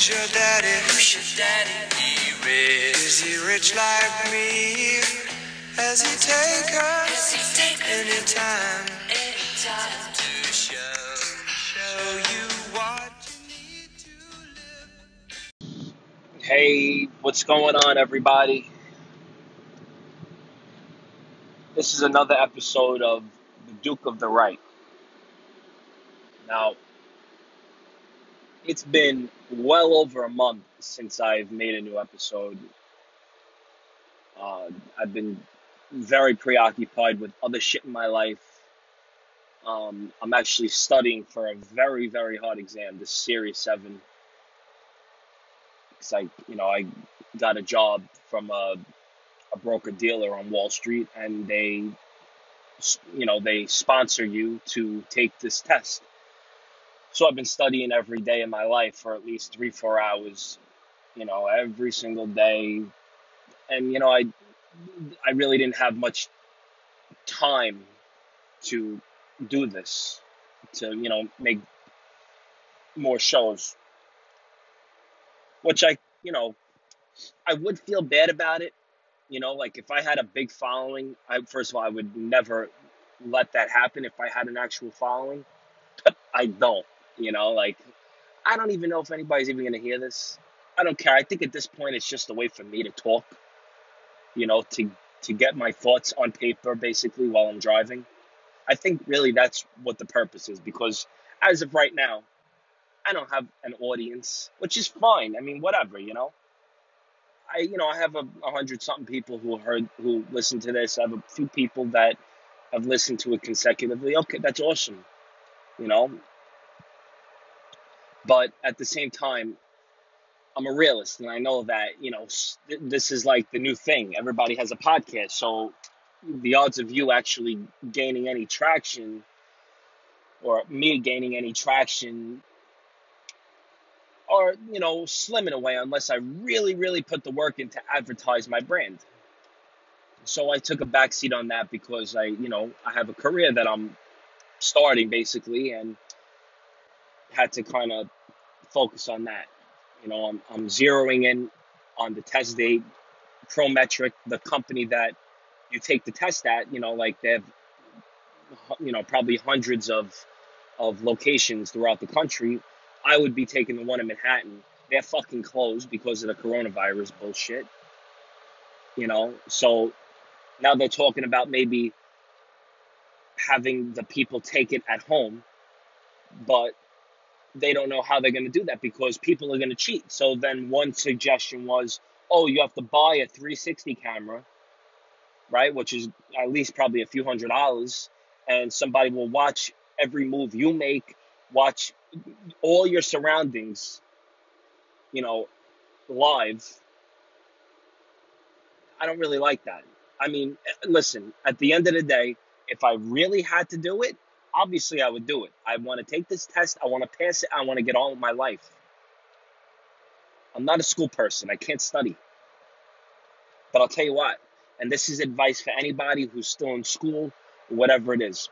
Who's your daddy? He rich. Is he rich like me? Has he take us anytime to show you what you need to live? Hey, what's going on, everybody? This is another episode of The Duke of the Right. Now, it's been well over a month since I've made a new episode. I've been very preoccupied with other shit in my life. I'm actually studying for a very, very hard exam, the Series 7. Because I got a job from a broker-dealer on Wall Street, and they sponsor you to take this test. So I've been studying every day of my life for at least 3-4 hours, every single day. And, I really didn't have much time to do this, to, make more shows, which I would feel bad about it. Like if I had a big following, first of all, I would never let that happen if I had an actual following. I don't, like I don't even know if anybody's even going to hear this. I don't care. I think at this point it's just a way for me to talk, to get my thoughts on paper basically while I'm driving. I think really that's what the purpose is, because as of right now, I don't have an audience, which is fine. I mean, whatever, I have 100 something people who listen to this. I have a few people that have listened to it consecutively. Okay, that's awesome, you know. But at the same time, I'm a realist, and I know that this is like the new thing. Everybody has a podcast, so the odds of you actually gaining any traction, or me gaining any traction, are slim in a way, unless I really, really put the work in to advertise my brand. So I took a backseat on that because I have a career that I'm starting basically, and had to kind of focus on that. I'm zeroing in on the test date. Prometric, the company that you take the test at, like they have, probably hundreds of locations throughout the country. I would be taking the one in Manhattan. They're fucking closed because of the coronavirus bullshit. So now they're talking about maybe having the people take it at home, but they don't know how they're going to do that because people are going to cheat. So then one suggestion was, oh, you have to buy a 360 camera, right? Which is at least probably a few $100s. And somebody will watch every move you make, watch all your surroundings, live. I don't really like that. I mean, listen, at the end of the day, if I really had to do it, obviously I would do it. I want to take this test. I want to pass it. I want to get on with my life. I'm not a school person. I can't study. But I'll tell you what, and this is advice for anybody who's still in school, or whatever it is.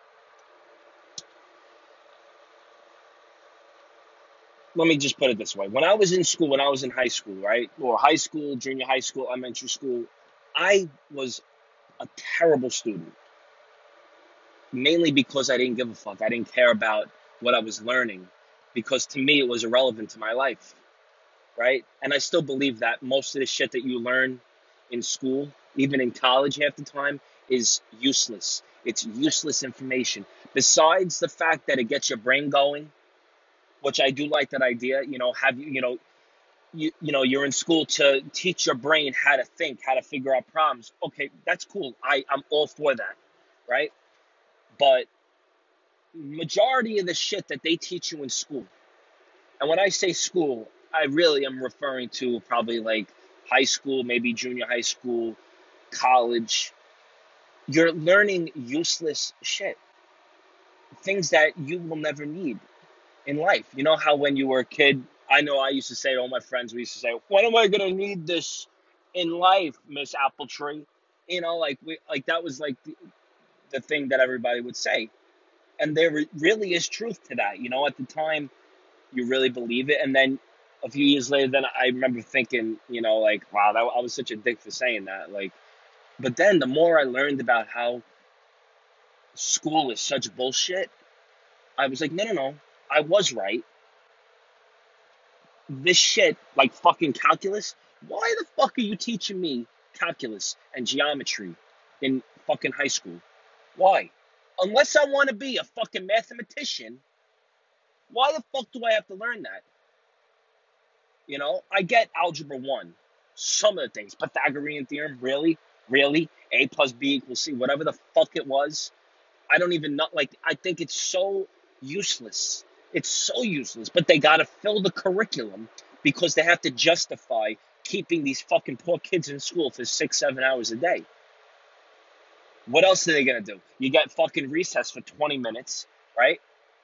Let me just put it this way. When I was in school, when I was in high school, right? Or high school, junior high school, elementary school, I was a terrible student. Mainly because I didn't give a fuck. I didn't care about what I was learning, because to me it was irrelevant to my life, right? And I still believe that most of the shit that you learn in school, even in college half the time, is useless. It's useless information. Besides the fact that it gets your brain going, which I do like that idea, you're in school to teach your brain how to think, how to figure out problems. Okay, that's cool. I'm all for that, right? But majority of the shit that they teach you in school, and when I say school, I really am referring to probably like high school, maybe junior high school, college. You're learning useless shit, things that you will never need in life. You know how when you were a kid, I know I used to say to all my friends, we used to say, when am I going to need this in life, Miss Appletree? Like that was like the thing that everybody would say. And there really is truth to that. At the time, you really believe it. And then a few years later, then I remember thinking, like, wow, I was such a dick for saying that. Like, but then the more I learned about how school is such bullshit, I was like, no, no, no, I was right. This shit, like fucking calculus, why the fuck are you teaching me calculus and geometry in fucking high school? Why? Unless I want to be a fucking mathematician, why the fuck do I have to learn that? I get algebra 1, some of the things, Pythagorean theorem, really? Really? A plus B equals C, whatever the fuck it was. I don't even know. Like, I think it's so useless. It's so useless. But they got to fill the curriculum because they have to justify keeping these fucking poor kids in school for 6, 7 hours a day. What else are they going to do? You got fucking recess for 20 minutes, right?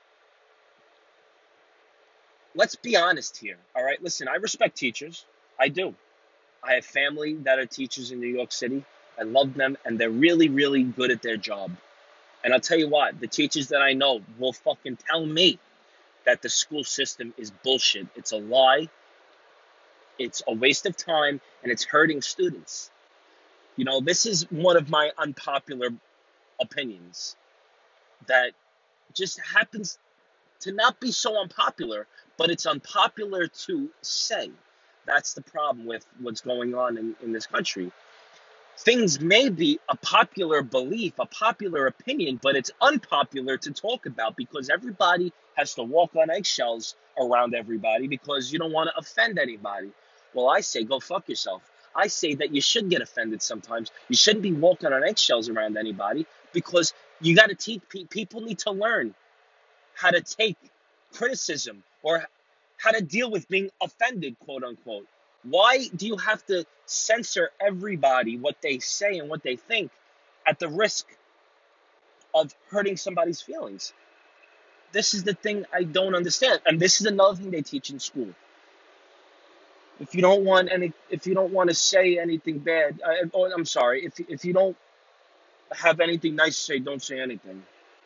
Let's be honest here, all right? Listen, I respect teachers. I do. I have family that are teachers in New York City. I love them, and they're really, really good at their job. And I'll tell you what, the teachers that I know will fucking tell me that the school system is bullshit. It's a lie. It's a waste of time, and it's hurting students. This is one of my unpopular opinions that just happens to not be so unpopular, but it's unpopular to say. That's the problem with what's going on in this country. Things may be a popular belief, a popular opinion, but it's unpopular to talk about because everybody has to walk on eggshells around everybody because you don't want to offend anybody. Well, I say go fuck yourself. I say that you should get offended sometimes. You shouldn't be walking on eggshells around anybody because you got to teach people need to learn how to take criticism or how to deal with being offended, quote unquote. Why do you have to censor everybody, what they say and what they think, at the risk of hurting somebody's feelings? This is the thing I don't understand. And this is another thing they teach in school. If you don't want to say anything bad, I'm sorry, if you don't have anything nice to say, don't say anything.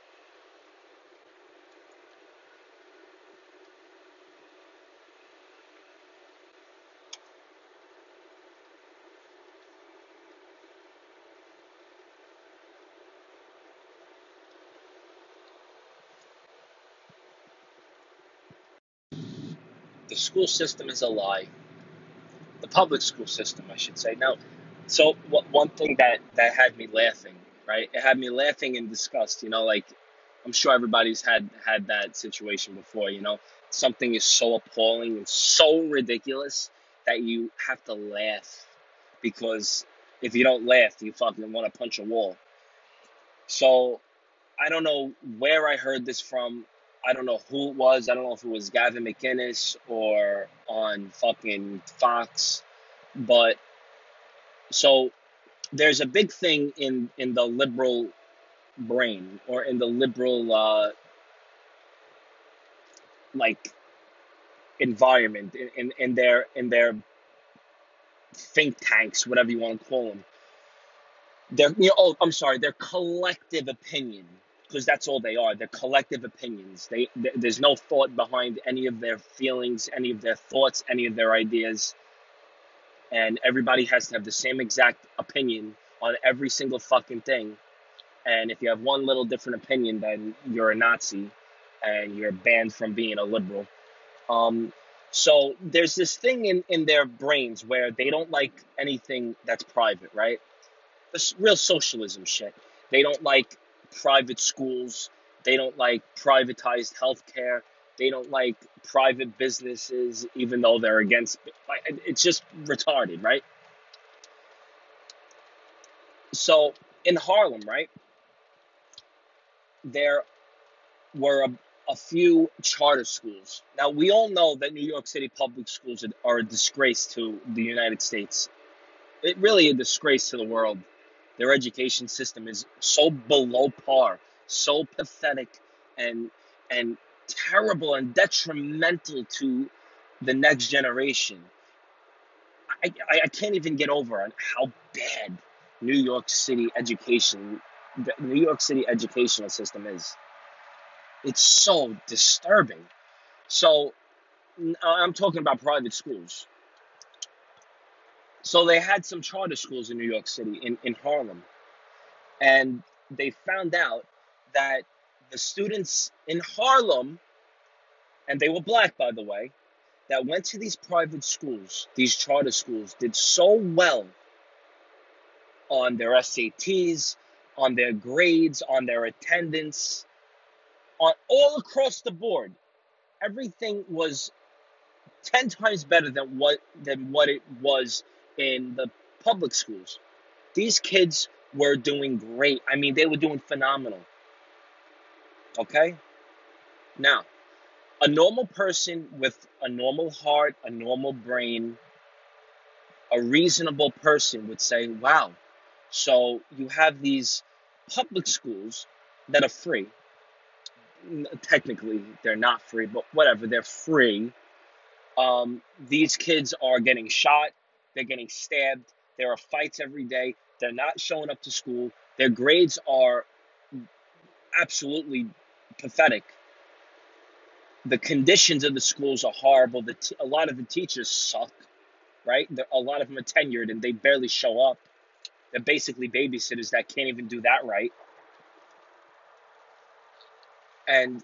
The school system is a lie. The public school system, I should say. Now, so one thing that had me laughing, right? It had me laughing in disgust. Like I'm sure everybody's had that situation before. Something is so appalling and so ridiculous that you have to laugh because if you don't laugh, you fucking want to punch a wall. So I don't know where I heard this from. I don't know who it was. I don't know if it was Gavin McInnes or on fucking Fox. But so there's a big thing in the liberal brain or in the liberal like environment in their think tanks, whatever you want to call them. Their collective opinion, because that's all they are. They're collective opinions. There's no thought behind any of their feelings, any of their thoughts, any of their ideas. And everybody has to have the same exact opinion on every single fucking thing. And if you have one little different opinion, then you're a Nazi and you're banned from being a liberal. So there's this thing in their brains where they don't like anything that's private, right? This real socialism shit. They don't like private schools. They don't like privatized healthcare. They don't like private businesses, even though they're against. It's just retarded, right? So in Harlem, right, there were a few charter schools. Now, we all know that New York City public schools are a disgrace to the United States. It really a disgrace to the world. Their education system is so below par, so pathetic, and terrible and detrimental to the next generation. I can't even get over on how bad the New York City educational system is. It's so disturbing. So I'm talking about private schools. So they had some charter schools in New York City, in Harlem. And they found out that the students in Harlem, and they were black, by the way, that went to these private schools, these charter schools, did so well on their SATs, on their grades, on their attendance, on all across the board. Everything was 10 times better than what it was in the public schools. These kids were doing great. I mean, they were doing phenomenal. Okay? Now, a normal person with a normal heart, a normal brain, a reasonable person would say, wow, so you have these public schools that are free. Technically, they're not free, but whatever, they're free. These kids are getting shot, they're getting stabbed, there are fights every day, they're not showing up to school, their grades are absolutely pathetic. The conditions of the schools are horrible. A lot of the teachers suck, right? A lot of them are tenured and they barely show up. They're basically babysitters that can't even do that right. And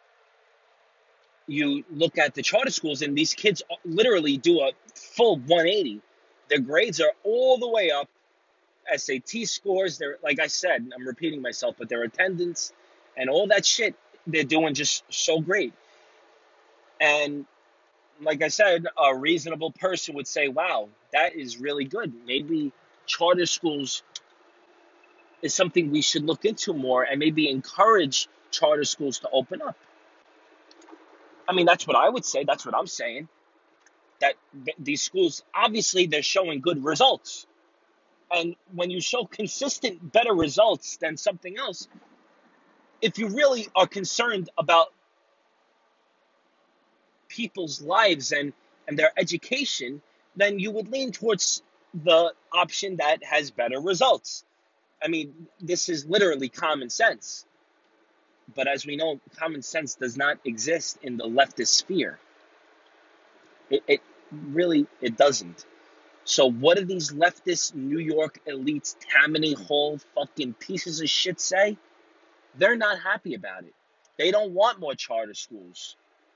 you look at the charter schools, and these kids literally do a full 180. Their grades are all the way up. SAT scores, they're, like I said, I'm repeating myself, but their attendance and all that shit, they're doing just so great. And like I said, a reasonable person would say, wow, that is really good. Maybe charter schools is something we should look into more, and maybe encourage charter schools to open up. I mean, that's what I would say. That's what I'm saying. That these schools, obviously, they're showing good results. And when you show consistent better results than something else, if you really are concerned about people's lives and their education, then you would lean towards the option that has better results. I mean, this is literally common sense. But as we know, common sense does not exist in the leftist sphere. It really, it doesn't. So what do these leftist New York elites, Tammany Hall fucking pieces of shit say? They're not happy about it. They don't want more charter schools.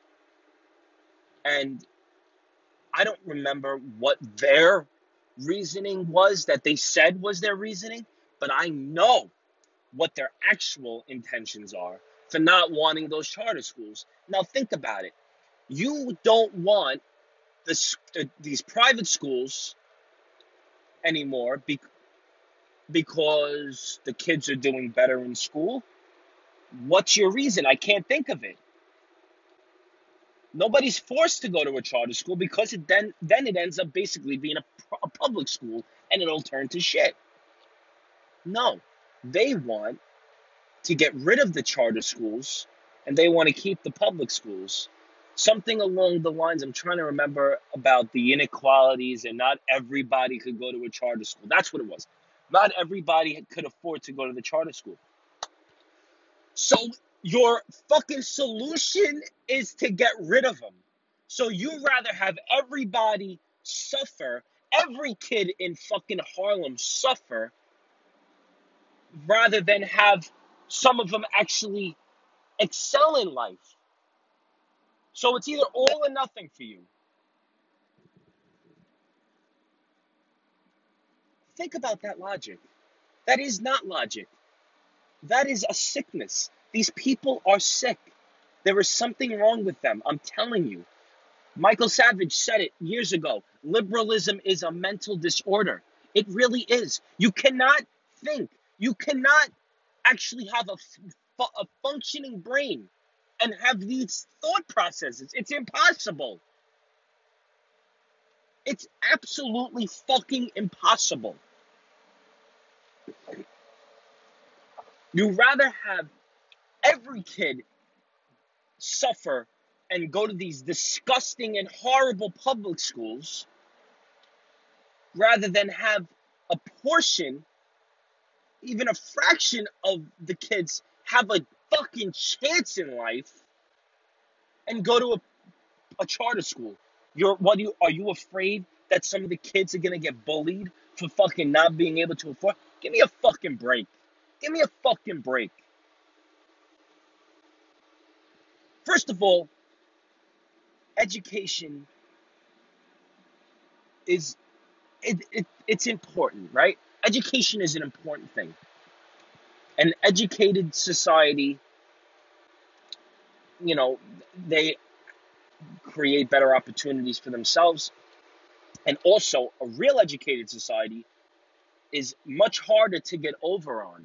And I don't remember what their reasoning was that they said was their reasoning, but I know what their actual intentions are for not wanting those charter schools. Now think about it. You don't want these private schools anymore because the kids are doing better in school. What's your reason? I can't think of it. Nobody's forced to go to a charter school because then it ends up basically being a public school, and it'll turn to shit. No, they want to get rid of the charter schools, and they want to keep the public schools. Something along the lines, I'm trying to remember, about the inequalities, and not everybody could go to a charter school. That's what it was. Not everybody could afford to go to the charter school. So your fucking solution is to get rid of them. So you rather have everybody suffer, every kid in fucking Harlem suffer, rather than have some of them actually excel in life. So it's either all or nothing for you. Think about that logic. That is not logic. That is a sickness. These people are sick. There is something wrong with them. I'm telling you. Michael Savage said it years ago. Liberalism is a mental disorder. It really is. You cannot think. You cannot actually have a functioning brain and have these thought processes. It's impossible. It's absolutely fucking impossible. You rather have every kid suffer and go to these disgusting and horrible public schools rather than have a portion, even a fraction of the kids have a fucking chance in life and go to a charter school. Are you afraid that some of the kids are gonna get bullied for fucking not being able to afford? Give me a fucking break. Give me a fucking break. First of all, education is it's important, right? Education is an important thing. An educated society, you know, they create better opportunities for themselves. And also, a real educated society is much harder to get over on,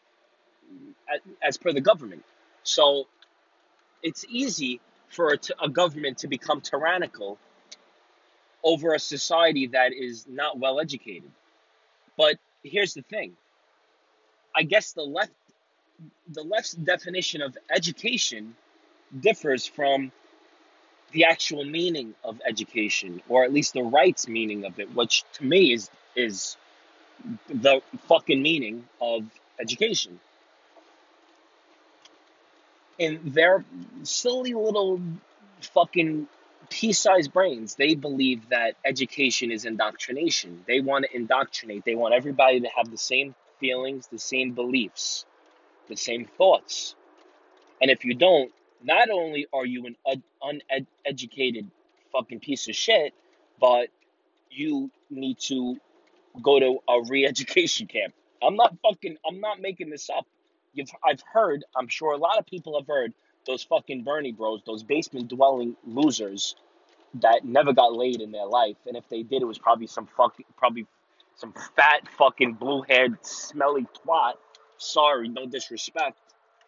as per the government. So it's easy for a government to become tyrannical over a society that is not well educated. But here's the thing: I guess the left's definition of education differs from the actual meaning of education, or at least the right's meaning of it, which to me is the fucking meaning of education. In their silly little fucking pea-sized brains, they believe that education is indoctrination. They want to indoctrinate. They want everybody to have the same feelings, the same beliefs, the same thoughts. And if you don't, not only are you an uneducated fucking piece of shit, but you need to go to a re-education camp. I'm not making this up. I've heard, I'm sure a lot of people have heard those fucking Bernie bros, those basement dwelling losers that never got laid in their life. And if they did, it was probably some fat fucking blue haired smelly twat. Sorry, no disrespect.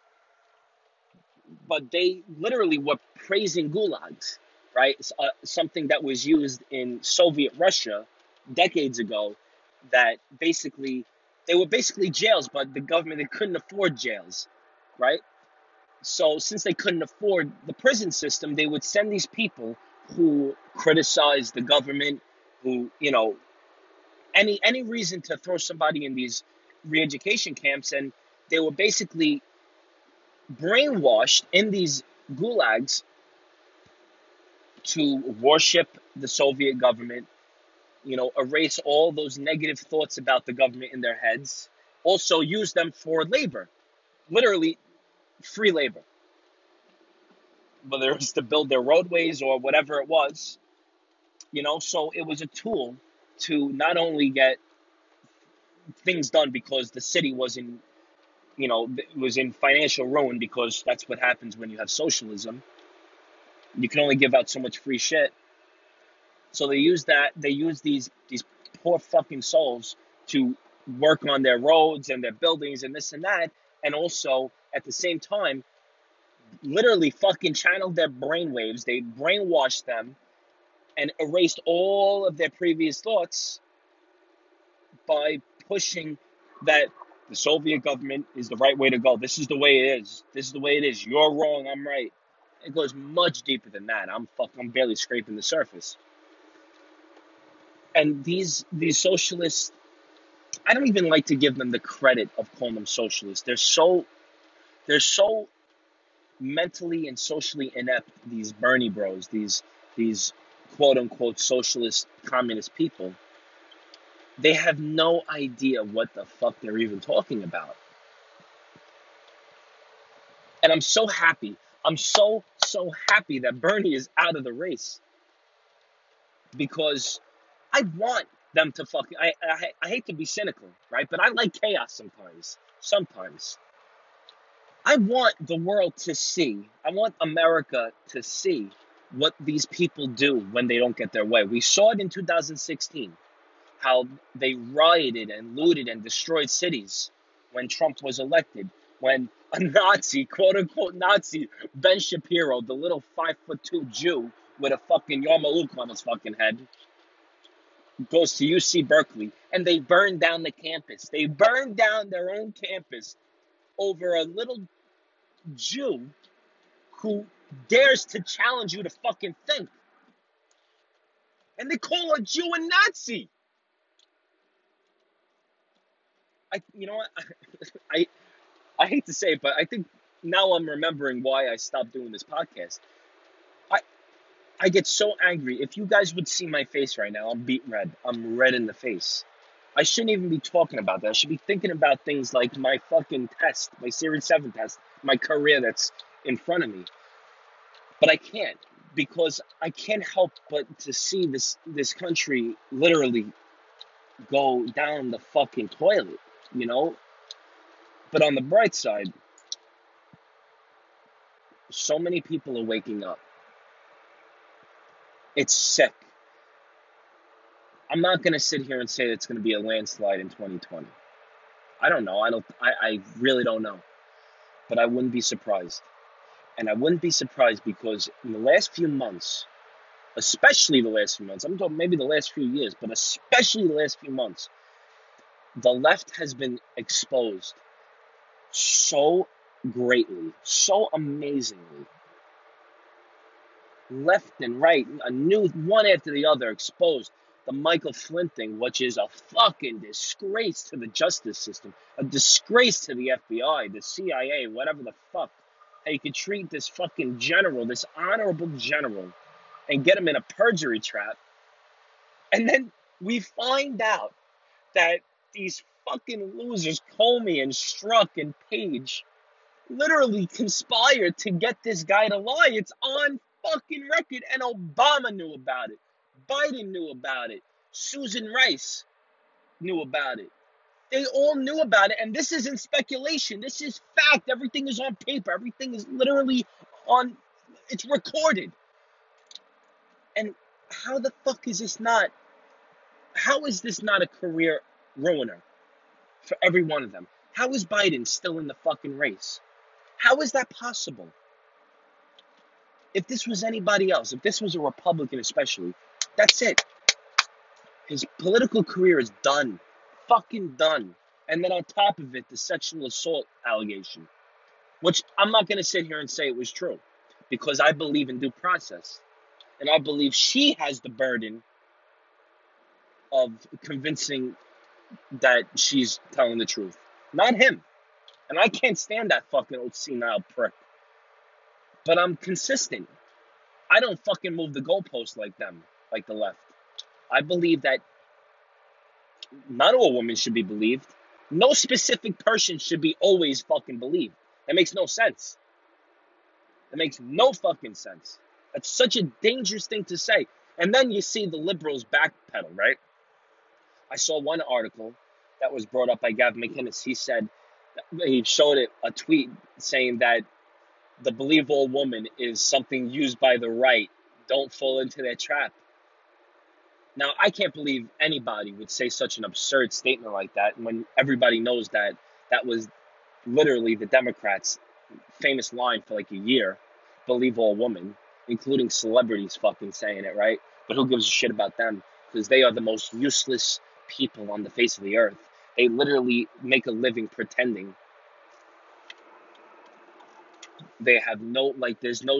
But they literally were praising gulags, right? Something that was used in Soviet Russia decades ago. That basically they were basically jails, but the government, they couldn't afford jails, right? So since they couldn't afford the prison system, they would send these people who criticized the government, who any reason to throw somebody in these re-education camps, and they were basically brainwashed in these gulags to worship the Soviet government, erase all those negative thoughts about the government in their heads, also use them for labor, literally free labor, whether it's to build their roadways or whatever it was, so it was a tool to not only get things done because the city was in financial ruin, because that's what happens when you have socialism. You can only give out so much free shit. So they use these poor fucking souls to work on their roads and their buildings and this and that, and also at the same time, literally fucking channeled their brainwaves. They brainwashed them and erased all of their previous thoughts by pushing that the Soviet government is the right way to go. This is the way it is. This is the way it is. You're wrong. I'm right. It goes much deeper than that. I'm barely scraping the surface. And these socialists, I don't even like to give them the credit of calling them socialists. They're so mentally and socially inept. These Bernie bros, these quote unquote socialist communist people, they have no idea what the fuck they're even talking about. And I'm so happy. I'm so happy that Bernie is out of the race, because I want them to fucking. I hate to be cynical, right? But I like chaos sometimes. Sometimes I want the world to see. I want America to see what these people do when they don't get their way. We saw it in 2016, how they rioted and looted and destroyed cities when Trump was elected. When a Nazi, quote unquote Nazi, Ben Shapiro, the little 5'2" Jew with a fucking Yarmulke on his fucking head, goes to UC Berkeley, and they burn down the campus. They burn down their own campus over a little Jew who dares to challenge you to fucking think. And they call a Jew a Nazi. You know what? I I hate to say it, but I think now I'm remembering why I stopped doing this podcast. I I get so angry. If you guys would see my face right now, I'm beat red. I'm red in the face. I shouldn't even be talking about that. I should be thinking about things like my fucking test, my Series 7 test, my career that's in front of me. But I can't because I can't help but to see this country literally go down the fucking toilet, you know? But on the bright side, so many people are waking up. It's sick. I'm not going to sit here and say it's going to be a landslide in 2020. I don't know. I really don't know. But I wouldn't be surprised. And I wouldn't be surprised because in the last few months, especially the last few months, I'm talking maybe the last few years, but especially the last few months, the left has been exposed so greatly, so amazingly. Left and right, a new one after the other exposed. The Michael Flynn thing, which is a fucking disgrace to the justice system, a disgrace to the FBI, the CIA, whatever the fuck. How you could treat this fucking general, this honorable general, and get him in a perjury trap. And then we find out that these fucking losers, Comey and Strzok and Page, literally conspired to get this guy to lie. It's on fucking record, and Obama knew about it. Biden knew about it. Susan Rice knew about it. They all knew about it, and this isn't speculation. This is fact. Everything is on paper. Everything is literally on, it's recorded. And how the fuck is this not, how is this not a career ruiner for every one of them? How is Biden still in the fucking race? How is that possible? If this was anybody else, if this was a Republican especially, that's it. His political career is done. Fucking done. And then on top of it, the sexual assault allegation, which I'm not going to sit here and say it was true, because I believe in due process. And I believe she has the burden of convincing that she's telling the truth, not him. And I can't stand that fucking old senile prick. But I'm consistent. I don't fucking move the goalpost like them, like the left. I believe that not all women should be believed. No specific person should be always fucking believed. That makes no sense. That makes no fucking sense. That's such a dangerous thing to say. And then you see the liberals backpedal, right? I saw one article that was brought up by Gavin McInnes. He said, he showed it, a tweet saying that the believe all woman is something used by the right. Don't fall into their trap. Now, I can't believe anybody would say such an absurd statement like that when everybody knows that that was literally the Democrats' famous line for like a year, believe all woman, including celebrities fucking saying it, right? But who gives a shit about them? Because they are the most useless people on the face of the earth. They literally make a living pretending. They have no, like, there's not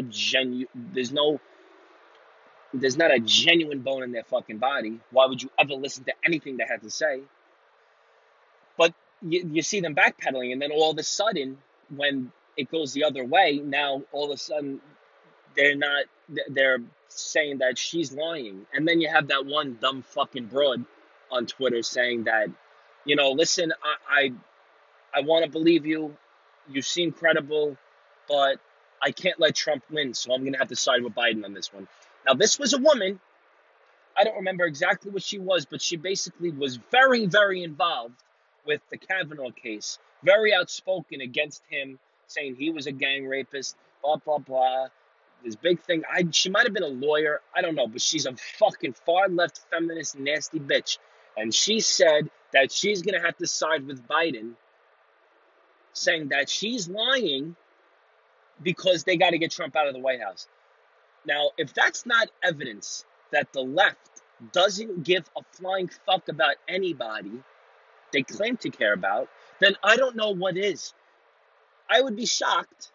a genuine bone in their fucking body. Why would you ever listen to anything they had to say? But you see them backpedaling, and then all of a sudden, when it goes the other way, now all of a sudden they're saying that she's lying. And then you have that one dumb fucking broad on Twitter saying that, listen, I want to believe you. You seem credible, but I can't let Trump win, so I'm going to have to side with Biden on this one. Now, this was a woman. I don't remember exactly what she was, but she basically was very, very involved with the Kavanaugh case, very outspoken against him, saying he was a gang rapist, blah, blah, blah. This big thing. She might have been a lawyer. I don't know, but she's a fucking far-left feminist nasty bitch. And she said that she's going to have to side with Biden, saying that she's lying because they got to get Trump out of the White House. Now, if that's not evidence that the left doesn't give a flying fuck about anybody they claim to care about, then I don't know what is. I would be shocked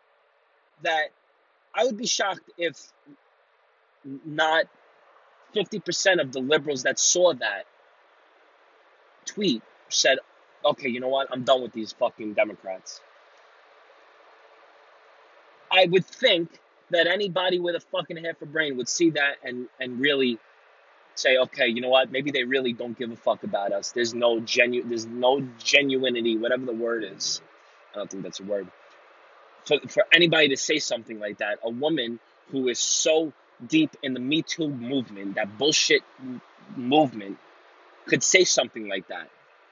if not 50% of the liberals that saw that tweet said, okay, you know what? I'm done with these fucking Democrats. I would think that anybody with a fucking half a brain would see that and really say, okay, you know what? Maybe they really don't give a fuck about us. There's no genuinity, whatever the word is. I don't think that's a word. For anybody to say something like that, a woman who is so deep in the Me Too movement, that bullshit movement, could say something like that.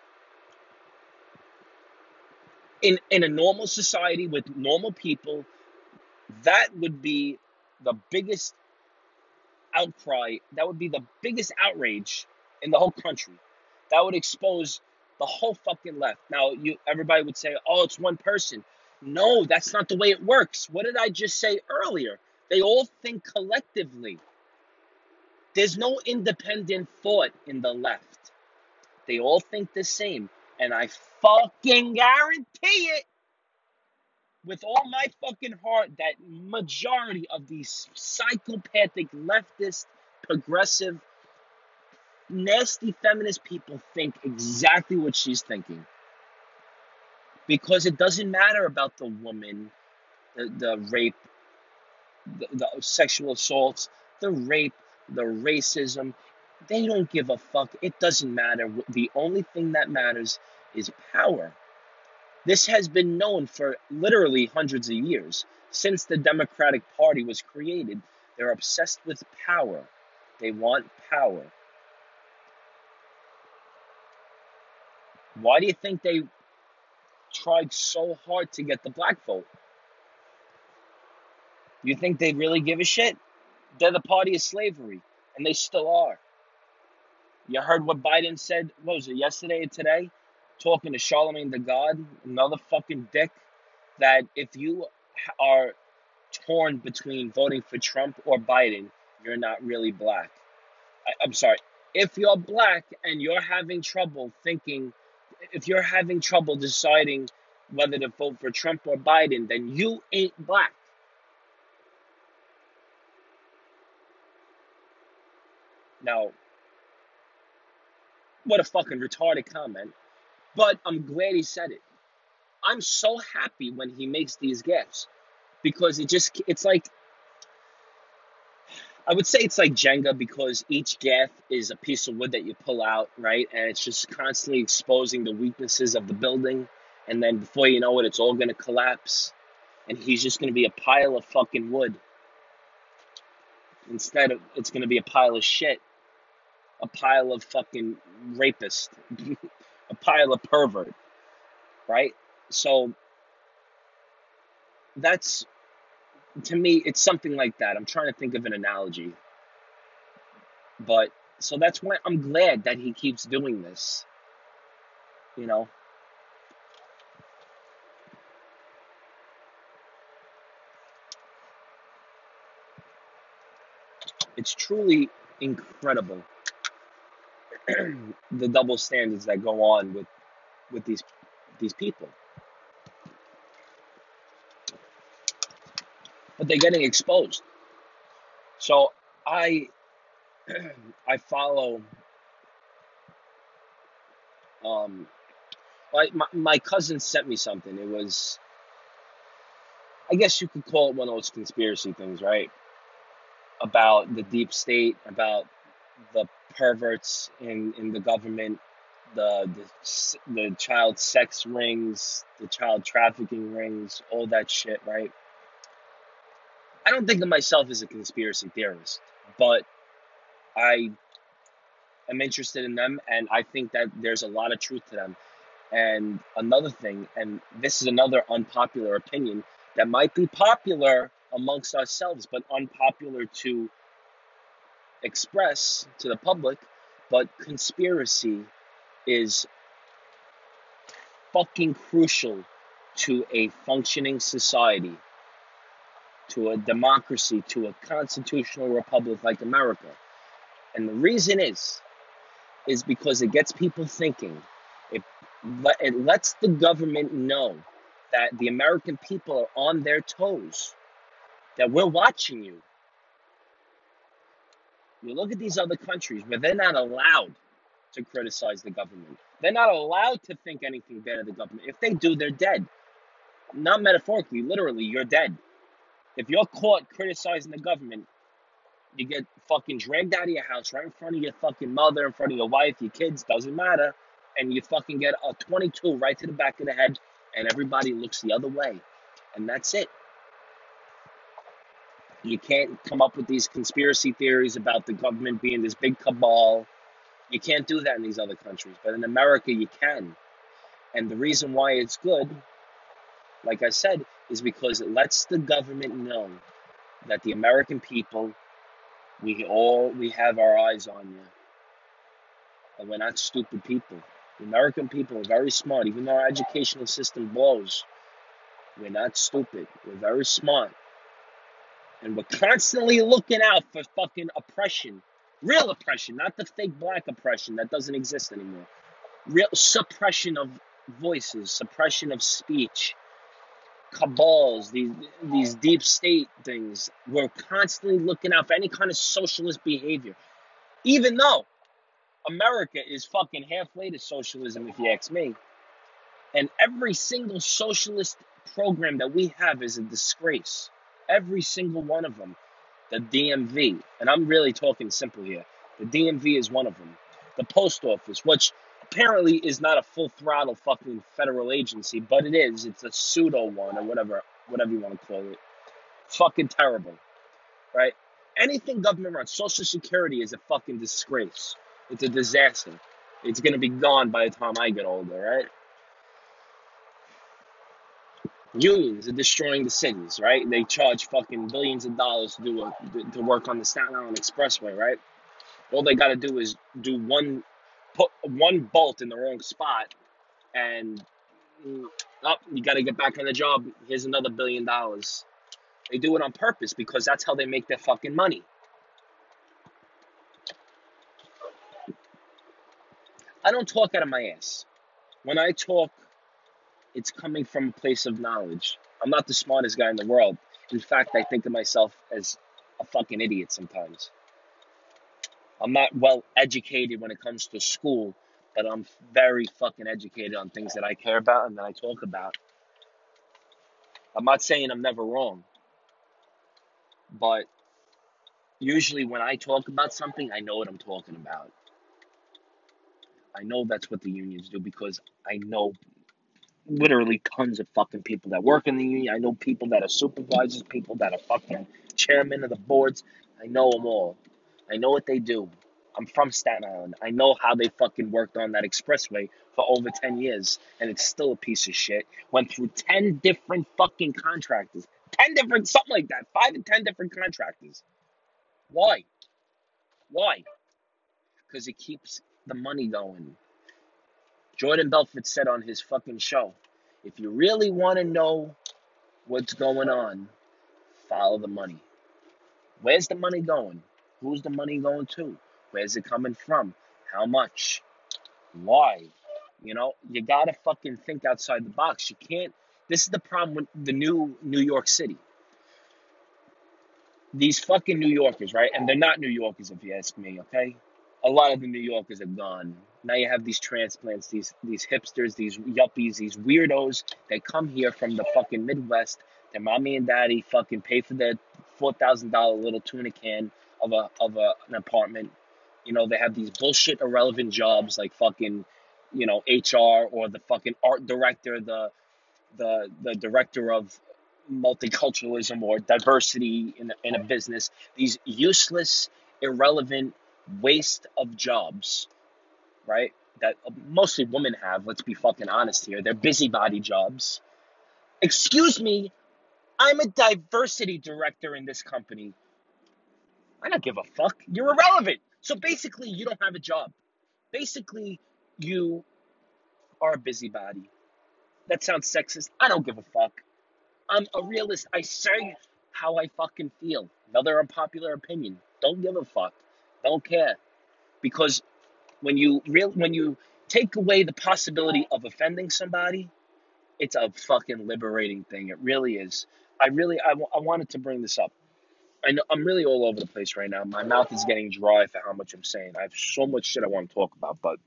In a normal society with normal people, that would be the biggest outcry. That would be the biggest outrage in the whole country. That would expose the whole fucking left. Now, everybody would say, "Oh, it's one person." No, that's not the way it works. What did I just say earlier? They all think collectively. There's no independent thought in the left. They all think the same, and I fucking guarantee it with all my fucking heart that majority of these psychopathic, leftist, progressive, nasty feminist people think exactly what she's thinking. Because it doesn't matter about the woman, the rape, the sexual assaults, the rape, the racism. They don't give a fuck. It doesn't matter. The only thing that matters is power. This has been known for literally hundreds of years. Since the Democratic Party was created, they're obsessed with power. They want power. Why do you think they tried so hard to get the black vote? You think they really give a shit? They're the party of slavery, and they still are. You heard what Biden said, what was it, yesterday or today? Talking to Charlemagne the God, another fucking dick, that if you are torn between voting for Trump or Biden, you're not really black. I'm sorry. If you're black and you're having trouble deciding whether to vote for Trump or Biden, then you ain't black. Now, what a fucking retarded comment. But I'm glad he said it. I'm so happy when he makes these gaffes, because it's like, I would say it's like Jenga, because each gaffe is a piece of wood that you pull out, right? And it's just constantly exposing the weaknesses of the building. And then before you know it, it's all going to collapse. And he's just going to be a pile of fucking wood. Instead of, it's going to be a pile of shit. A pile of fucking rapist. A pile of pervert. Right? So, that's, to me, it's something like that. I'm trying to think of an analogy. But, so that's why I'm glad that he keeps doing this. You know? It's truly incredible, the double standards that go on with these people. But they're getting exposed. So I follow my cousin sent me something. It was, I guess you could call it one of those conspiracy things, right? About the deep state, about the perverts in the government, the child sex rings, the child trafficking rings, all that shit, right? I don't think of myself as a conspiracy theorist, but I am interested in them, and I think that there's a lot of truth to them. And another thing, and this is another unpopular opinion that might be popular amongst ourselves, but unpopular to express to the public, but conspiracy is fucking crucial to a functioning society, to a democracy, to a constitutional republic like America. And the reason is because it gets people thinking. It lets the government know that the American people are on their toes, that we're watching you. You look at these other countries where they're not allowed to criticize the government. They're not allowed to think anything bad of the government. If they do, they're dead. Not metaphorically, literally, you're dead. If you're caught criticizing the government, you get fucking dragged out of your house right in front of your fucking mother, in front of your wife, your kids, doesn't matter. And you fucking get a 22 right to the back of the head, and everybody looks the other way. And that's it. You can't come up with these conspiracy theories about the government being this big cabal. You can't do that in these other countries. But in America, you can. And the reason why it's good, like I said, is because it lets the government know that the American people, we have our eyes on you. And we're not stupid people. The American people are very smart. Even though our educational system blows, we're not stupid. We're very smart. And we're constantly looking out for fucking oppression. Real oppression, not the fake black oppression that doesn't exist anymore. Real suppression of voices, suppression of speech, cabals, these deep state things. We're constantly looking out for any kind of socialist behavior. Even though America is fucking halfway to socialism, if you ask me. And every single socialist program that we have is a disgrace. Every single one of them. The DMV, and I'm really talking simple here. The DMV is one of them. The post office, which apparently is not a full throttle fucking federal agency, but it is. It's a pseudo one or whatever you want to call it. Fucking terrible, right? Anything government runs, Social Security is a fucking disgrace. It's a disaster. It's gonna be gone by the time I get older, right? Unions are destroying the cities, right? They charge fucking billions of dollars to work on the Staten Island Expressway, right? All they got to do is put one bolt in the wrong spot, and you got to get back on the job. Here's another $1 billion. They do it on purpose because that's how they make their fucking money. I don't talk out of my ass. When I talk, it's coming from a place of knowledge. I'm not the smartest guy in the world. In fact, I think of myself as a fucking idiot sometimes. I'm not well educated when it comes to school, but I'm very fucking educated on things that I care about and that I talk about. I'm not saying I'm never wrong, but usually when I talk about something, I know what I'm talking about. I know that's what the unions do because I know literally tons of fucking people that work in the union. I know people that are supervisors, people that are fucking chairmen of the boards. I know them all. I know what they do. I'm from Staten Island. I know how they fucking worked on that expressway for over 10 years, and it's still a piece of shit. Went through 10 different fucking contractors. 10 different, something like that. 5 to 10 different contractors. Why? Why? Because it keeps the money going. Jordan Belfort said on his fucking show, if you really want to know what's going on, follow the money. Where's the money going? Who's the money going to? Where's it coming from? How much? Why? You know, you gotta fucking think outside the box. You can't. This is the problem with the new New York City. These fucking New Yorkers, right? And they're not New Yorkers, if you ask me, okay? A lot of the New Yorkers are gone. Now you have these transplants, these hipsters, these yuppies, these weirdos. They come here from the fucking Midwest. Their mommy and daddy fucking pay for their $4,000 little tuna can of an apartment. You know, they have these bullshit irrelevant jobs like fucking, you know, HR or the fucking art director, the director of multiculturalism or diversity in a business. These useless, irrelevant waste of jobs, right? That mostly women have. Let's be fucking honest here. They're busybody jobs. Excuse me, I'm a diversity director in this company. I don't give a fuck. You're irrelevant. So basically, you don't have a job. Basically, you are a busybody. That sounds sexist. I don't give a fuck. I'm a realist. I say how I fucking feel. Another unpopular opinion. Don't give a fuck. Don't care. Because when you take away the possibility of offending somebody, it's a fucking liberating thing. It really is. I wanted to bring this up. I know I'm really all over the place right now. My mouth is getting dry for how much I'm saying. I have so much shit I want to talk about, but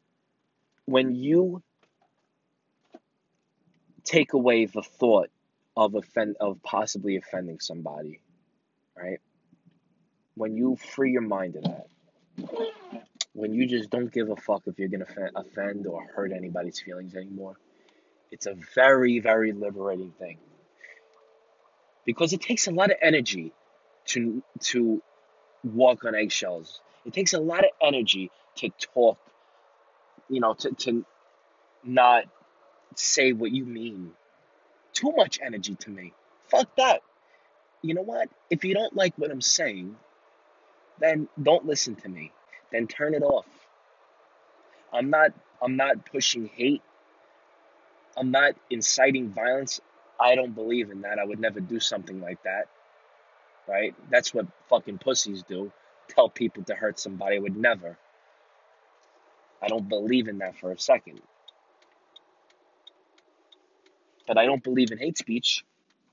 when you take away the thought of possibly offending somebody, right? When you free your mind of that, when you just don't give a fuck if you're gonna offend or hurt anybody's feelings anymore, it's a very, very liberating thing because it takes a lot of energy to walk on eggshells. It takes a lot of energy to talk, to not say what you mean. Too much energy to me. Fuck that. You know what? If you don't like what I'm saying, then don't listen to me. Then turn it off. I'm not I'm not pushing hate. I'm not inciting violence. I don't believe in that. I would never do something like that, right? That's what fucking pussies do. Tell people to hurt somebody. I would never. I don't believe in that for a second. But I don't believe in hate speech.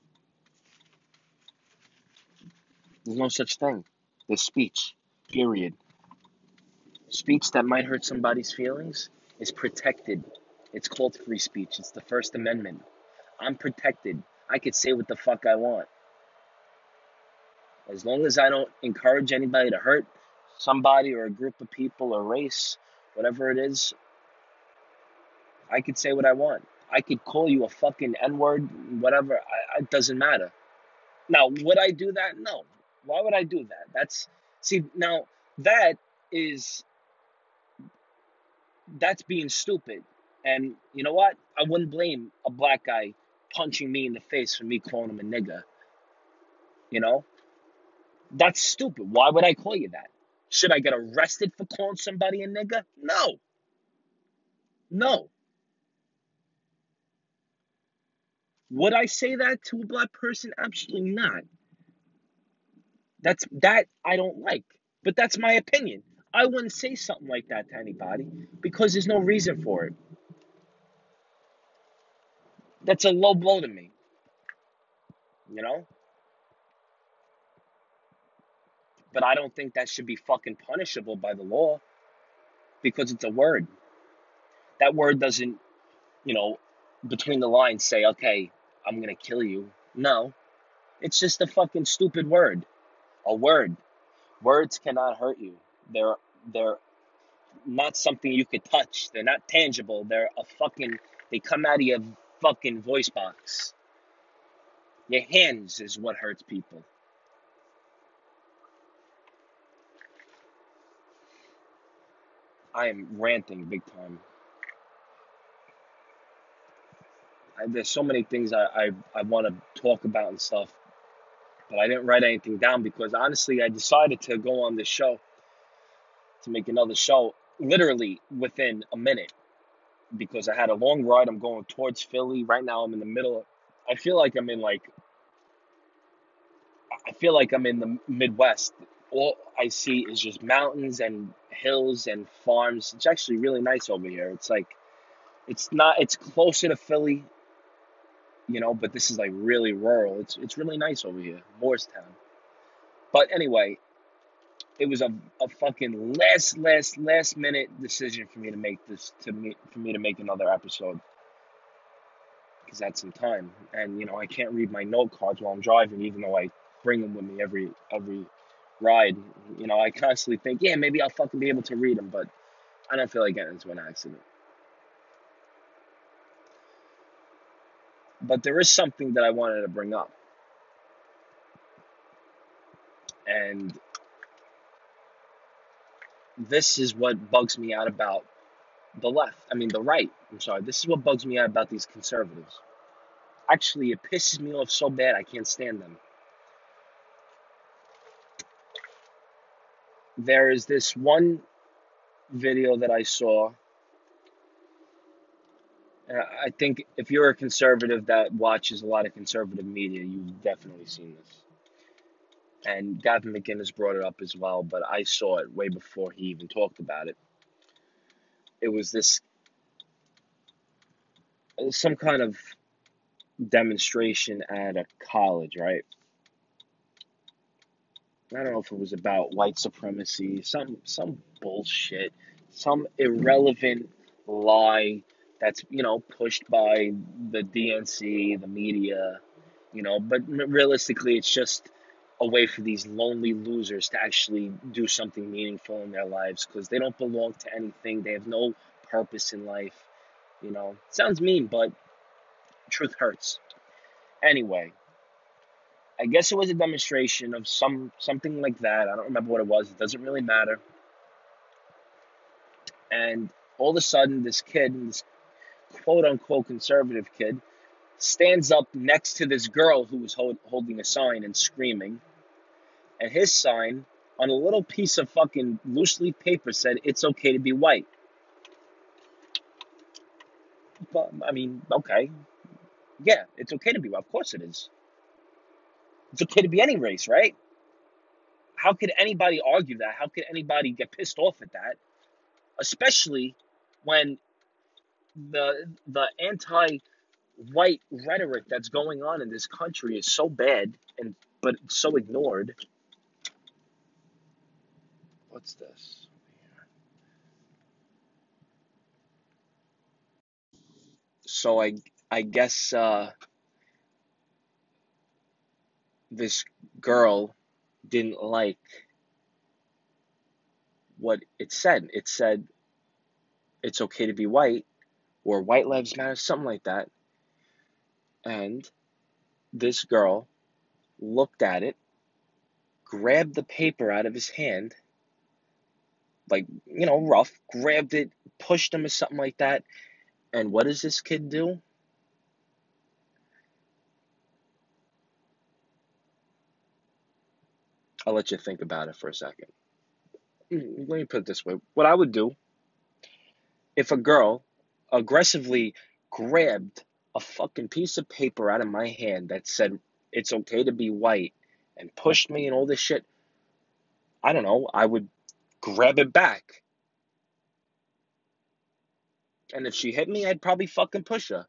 There's no such thing. There's speech. Period. Speech that might hurt somebody's feelings is protected. It's called free speech. It's the First Amendment. I'm protected. I could say what the fuck I want. As long as I don't encourage anybody to hurt somebody or a group of people or race, whatever it is, I could say what I want. I could call you a fucking N-word, whatever. It doesn't matter. Now, would I do that? No. Why would I do that? Now, that is, that's being stupid. And you know what? I wouldn't blame a black guy punching me in the face for me calling him a nigger. You know? That's stupid. Why would I call you that? Should I get arrested for calling somebody a nigger? No. No. Would I say that to a black person? Absolutely not. That I don't like. But that's my opinion. I wouldn't say something like that to anybody because there's no reason for it. That's a low blow to me, you know? But I don't think that should be fucking punishable by the law because it's a word. That word doesn't, you know, between the lines say, okay, I'm going to kill you. No, it's just a fucking stupid word. A word. Words cannot hurt you. They're not something you could touch. They're not tangible. They come out of your fucking voice box. Your hands is what hurts people. I am ranting big time. There's so many things I want to talk about and stuff, but I didn't write anything down because honestly, I decided to go on this show, to make another show, literally within a minute because I had a long ride. I'm going towards Philly. Right now, I'm in the middle. I feel like I'm in like, I feel like I'm in the Midwest. All I see is just mountains and hills and farms. It's actually really nice over here. It's like, it's closer to Philly, but this is like really rural. It's really nice over here, Moorestown. But anyway, it was a fucking last minute decision for me to make for me to make another episode because I had some time, and I can't read my note cards while I'm driving, even though I bring them with me every ride. I constantly think, yeah, maybe I'll fucking be able to read them, but I don't feel like getting into an accident. But there is something that I wanted to bring up, and this is what bugs me out about the right. I'm sorry. This is what bugs me out about these conservatives. Actually, it pisses me off so bad I can't stand them. There is this one video that I saw. I think if you're a conservative that watches a lot of conservative media, you've definitely seen this. And Gavin McInnes brought it up as well, but I saw it way before he even talked about it. It was some kind of demonstration at a college, right? I don't know if it was about white supremacy, some bullshit, some irrelevant lie that's pushed by the DNC, the media, But realistically, it's just a way for these lonely losers to actually do something meaningful in their lives because they don't belong to anything. They have no purpose in life. Sounds mean, but truth hurts. Anyway, I guess it was a demonstration of something like that. I don't remember what it was. It doesn't really matter. And all of a sudden, this kid, this quote unquote conservative kid, stands up next to this girl who was holding a sign and screaming. And his sign on a little piece of fucking loose leaf paper said, "It's okay to be white." But, I mean, okay. Yeah, it's okay to be white. Of course it is. It's okay to be any race, right? How could anybody argue that? How could anybody get pissed off at that? Especially when the anti-white rhetoric that's going on in this country is so bad but so ignored. What's this? So I guess this girl didn't like what it said. It said it's okay to be white or white lives matter, something like that. And this girl looked at it, grabbed the paper out of his hand, like, rough, grabbed it, pushed him or something like that. And what does this kid do? I'll let you think about it for a second. Let me put it this way. What I would do if a girl aggressively grabbed a fucking piece of paper out of my hand that said it's okay to be white and pushed me and all this shit, I don't know, I would grab it back. And if she hit me, I'd probably fucking push her.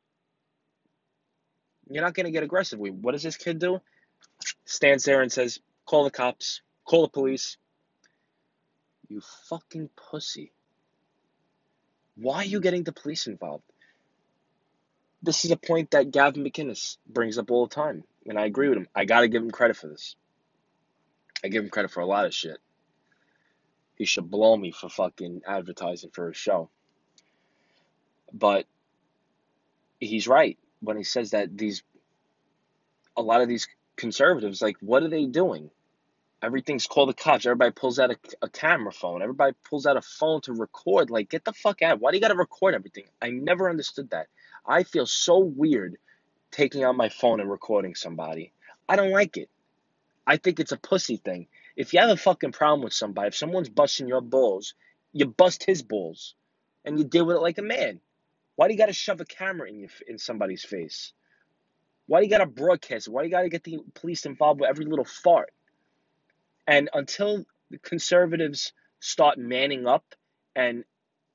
You're not going to get aggressive. What does this kid do? Stands there and says, "Call the cops, call the police." You fucking pussy. Why are you getting the police involved? This is a point that Gavin McInnes brings up all the time, and I agree with him. I gotta give him credit for this. I give him credit for a lot of shit. He should blow me for fucking advertising for his show. But he's right when he says that a lot of these conservatives, like, what are they doing? Everything's called the cops. Everybody pulls out a camera phone. Everybody pulls out a phone to record. Like, get the fuck out. Why do you got to record everything? I never understood that. I feel so weird taking out my phone and recording somebody. I don't like it. I think it's a pussy thing. If you have a fucking problem with somebody, if someone's busting your balls, you bust his balls. And you deal with it like a man. Why do you got to shove a camera in somebody's face? Why do you got to broadcast it? Why do you got to get the police involved with every little fart? And until the conservatives start manning up and,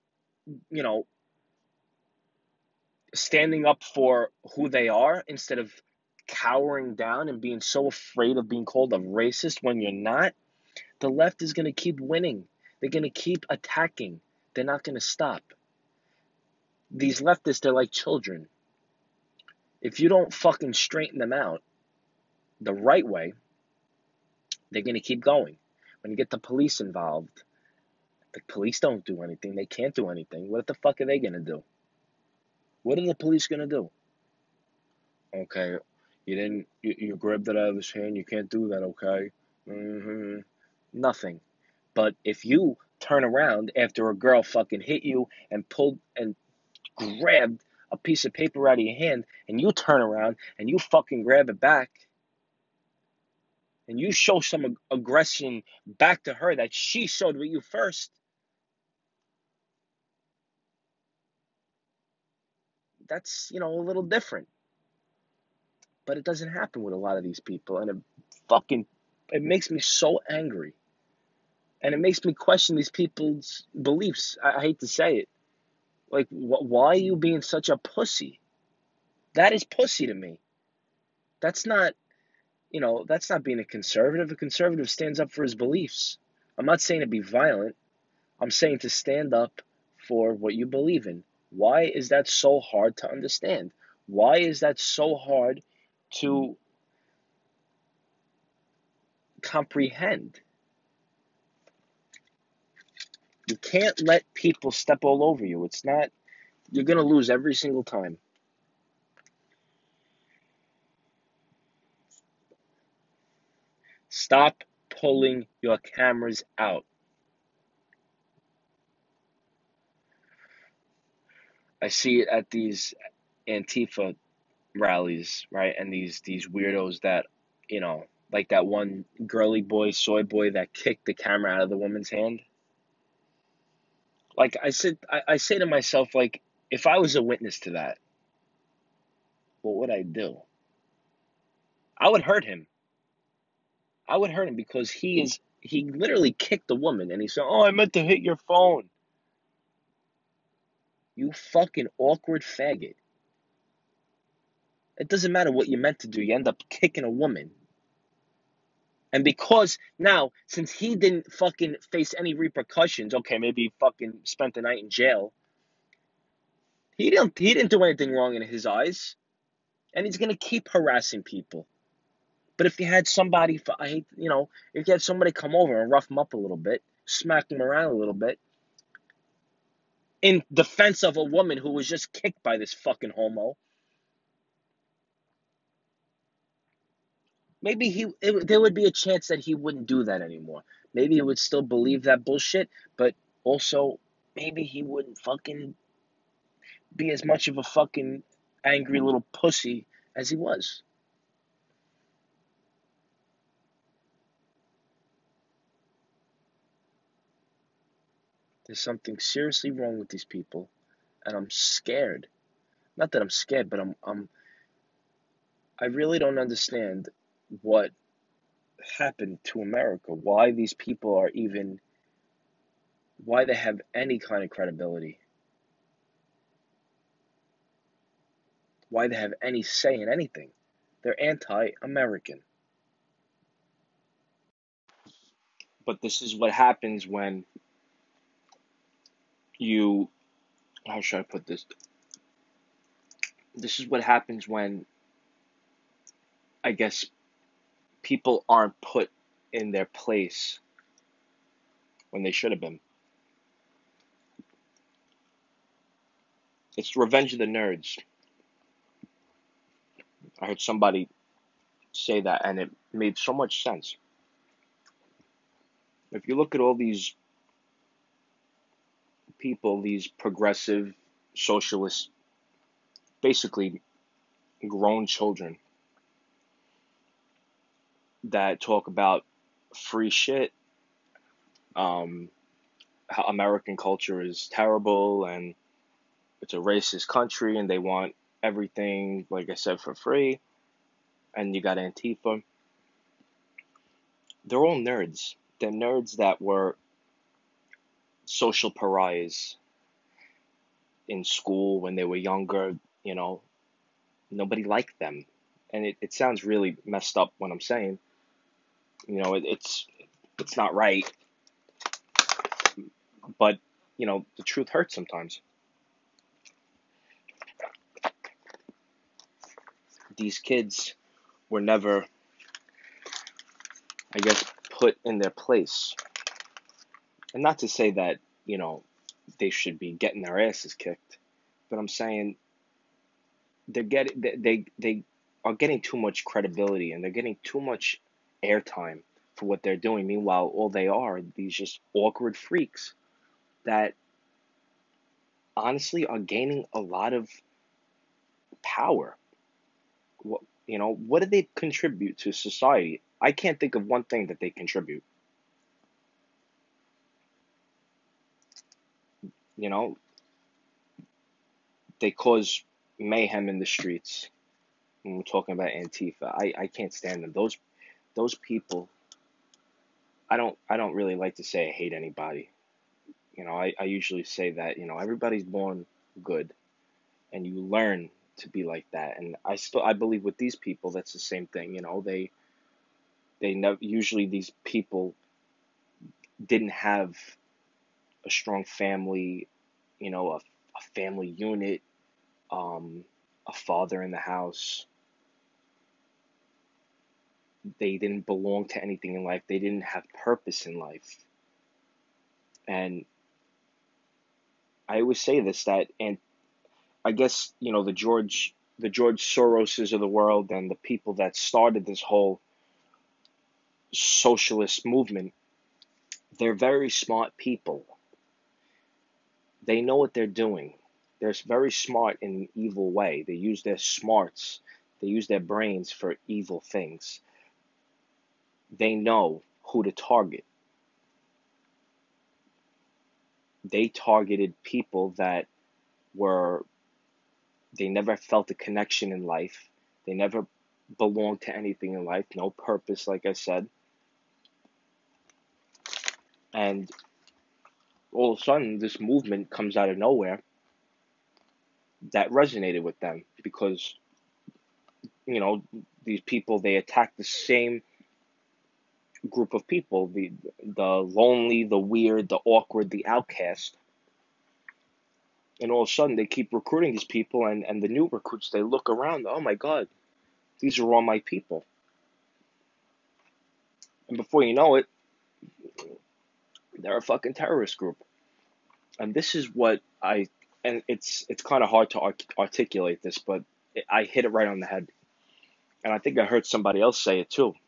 standing up for who they are instead of cowering down and being so afraid of being called a racist when you're not, the left is going to keep winning. They're going to keep attacking. They're not going to stop. These leftists, they're like children. If you don't fucking straighten them out the right way, they're going to keep going. When you get the police involved, the police don't do anything. They can't do anything. What the fuck are they going to do? What are the police going to do? Okay, you grabbed it out of his hand. You can't do that, okay? Nothing. But if you turn around after a girl fucking hit you and pulled and grabbed a piece of paper out of your hand, and you turn around and you fucking grab it back, and you show some aggression back to her that she showed with you first, that's, a little different. But it doesn't happen with a lot of these people, and it makes me so angry. And it makes me question these people's beliefs. I hate to say it. Like, why are you being such a pussy? That is pussy to me. That's not, that's not being a conservative. A conservative stands up for his beliefs. I'm not saying to be violent. I'm saying to stand up for what you believe in. Why is that so hard to understand? Why is that so hard to comprehend. You can't let people step all over you. It's not, you're going to lose every single time. Stop pulling your cameras out. I see it at these Antifa rallies, right? And these weirdos that, like that one girly boy, soy boy that kicked the camera out of the woman's hand. Like I say to myself, like, if I was a witness to that, what would I do? I would hurt him. I would hurt him because he literally kicked the woman and he said, "Oh, I meant to hit your phone." You fucking awkward faggot. It doesn't matter what you meant to do. You end up kicking a woman. And because now, since he didn't fucking face any repercussions, okay, maybe he fucking spent the night in jail. He didn't do anything wrong in his eyes, and he's gonna keep harassing people. But if you had somebody, if you had somebody come over and rough him up a little bit, smack him around a little bit, in defense of a woman who was just kicked by this fucking homo, maybe there would be a chance that he wouldn't do that anymore. Maybe he would still believe that bullshit, but also maybe he wouldn't fucking be as much of a fucking angry little pussy as he was. There's something seriously wrong with these people, and I'm scared. Not that I'm scared, but I really don't understand what happened to America. Why these people are even, why they have any kind of credibility. Why they have any say in anything. They're anti-American. But this is what happens when you, how should I put this? This is what happens when, I guess, people aren't put in their place when they should have been. It's Revenge of the Nerds. I heard somebody say that, and it made so much sense. If you look at all these people, these progressive socialists, basically grown children that talk about free shit, how American culture is terrible and it's a racist country and they want everything, like I said, for free. And you got Antifa. They're all nerds. They're nerds that were social pariahs in school when they were younger. Nobody liked them. And it sounds really messed up when I'm saying, it's not right. But, the truth hurts sometimes. These kids were never, I guess, put in their place. And not to say that, they should be getting their asses kicked, but I'm saying they are getting too much credibility and they're getting too much airtime for what they're doing. Meanwhile, all they are these just awkward freaks that honestly are gaining a lot of power. What do they contribute to society? I can't think of one thing that they contribute. They cause mayhem in the streets. When we're talking about Antifa, I can't stand them. Those people. I don't really like to say I hate anybody. I usually say that everybody's born good, and you learn to be like that. And I believe with these people that's the same thing. They never, usually these people didn't have a strong family, a family unit, a father in the house, they didn't belong to anything in life. They didn't have purpose in life. And I always say this, that, and I guess, the George Soroses of the world and the people that started this whole socialist movement, they're very smart people. They know what they're doing. They're very smart in an evil way. They use their smarts, they use their brains for evil things. They know who to target. They targeted people that they never felt a connection in life. They never belonged to anything in life, no purpose, like I said. And all of a sudden, this movement comes out of nowhere that resonated with them because, you know, these people, they attack the same group of people, the lonely, the weird, the awkward, the outcast. And all of a sudden, they keep recruiting these people, and the new recruits, they look around, oh my God, these are all my people. And before you know it, they're a fucking terrorist group. And this is what and it's kind of hard to articulate this, but I hit it right on the head. And I think I heard somebody else say it too.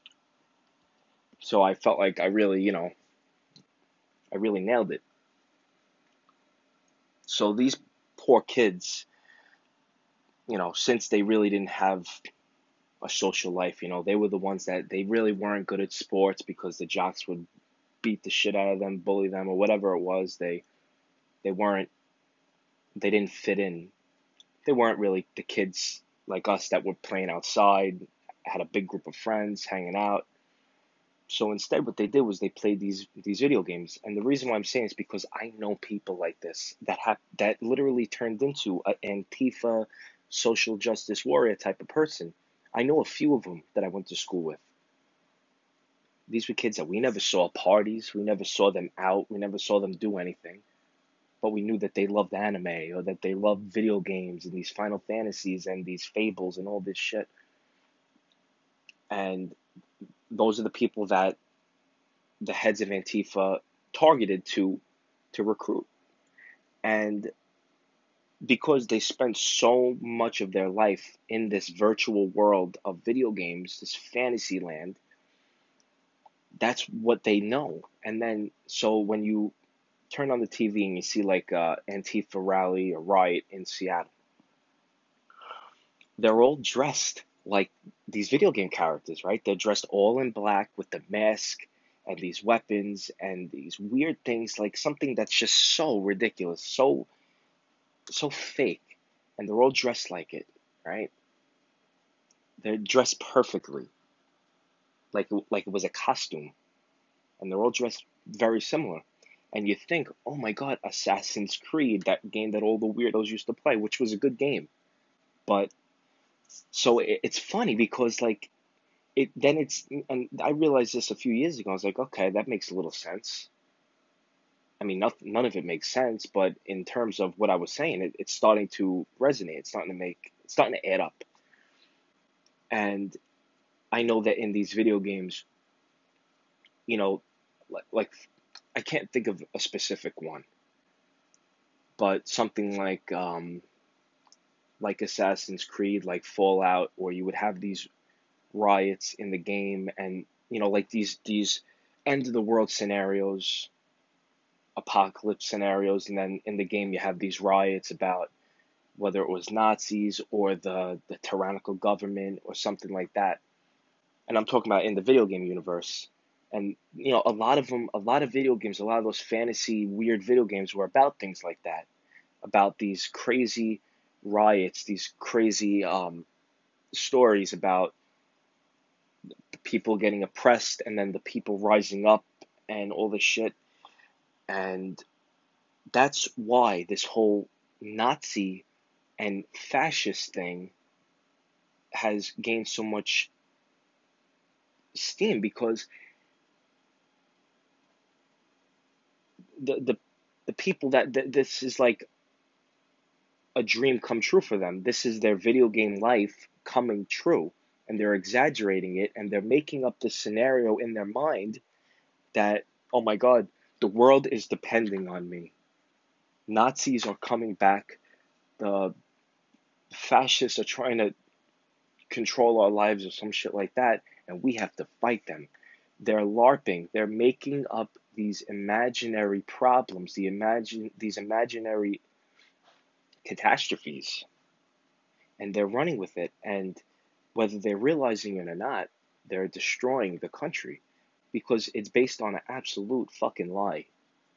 So I felt like I really nailed it. So these poor kids, since they really didn't have a social life, they were the ones that they really weren't good at sports because the jocks would beat the shit out of them, bully them, or whatever it was. They didn't fit in. They weren't really the kids like us that were playing outside, had a big group of friends hanging out. So instead, what they did was they played these video games. And the reason why I'm saying is because I know people like this that literally turned into an Antifa social justice warrior type of person. I know a few of them that I went to school with. These were kids that we never saw parties, we never saw them out, we never saw them do anything. But we knew that they loved anime or that they loved video games and these Final Fantasies and these Fables and all this shit. And those are the people that the heads of Antifa targeted to recruit. And because they spent so much of their life in this virtual world of video games, this fantasy land, that's what they know. And then, so when you turn on the TV and you see like Antifa rally or riot in Seattle, they're all dressed like these video game characters, right? They're dressed all in black with the mask and these weapons and these weird things, like something that's just so ridiculous, so fake, and they're all dressed like it, right? They're dressed perfectly, like it was a costume, and they're all dressed very similar. And you think, oh my God, Assassin's Creed, that game that all the weirdos used to play, which was a good game. But so it's funny because and I realized this a few years ago. I was like, okay, that makes a little sense. I mean, none of it makes sense, but in terms of what I was saying, it's starting to resonate. It's starting to add up. And I know that in these video games, like I can't think of a specific one, but something like Assassin's Creed, like Fallout, or you would have these riots in the game, and like these end of the world scenarios, apocalypse scenarios, and then in the game you have these riots about whether it was Nazis or the tyrannical government or something like that. And I'm talking about in the video game universe. And a lot of video games, a lot of those fantasy weird video games were about things like that, about these crazy riots, these crazy stories about the people getting oppressed and then the people rising up and all this shit. And that's why this whole Nazi and fascist thing has gained so much steam, because the people that this is like a dream come true for them. This is their video game life coming true. and they're exaggerating it, and they're making up this scenario in their mind that, oh my God, the world is depending on me. Nazis are coming back. The fascists are trying to control our lives or some shit like that, and we have to fight them. They're LARPing. They're making up these imaginary problems, these imaginary catastrophes, and they're running with it. And whether they're realizing it or not, they're destroying the country because it's based on an absolute fucking lie.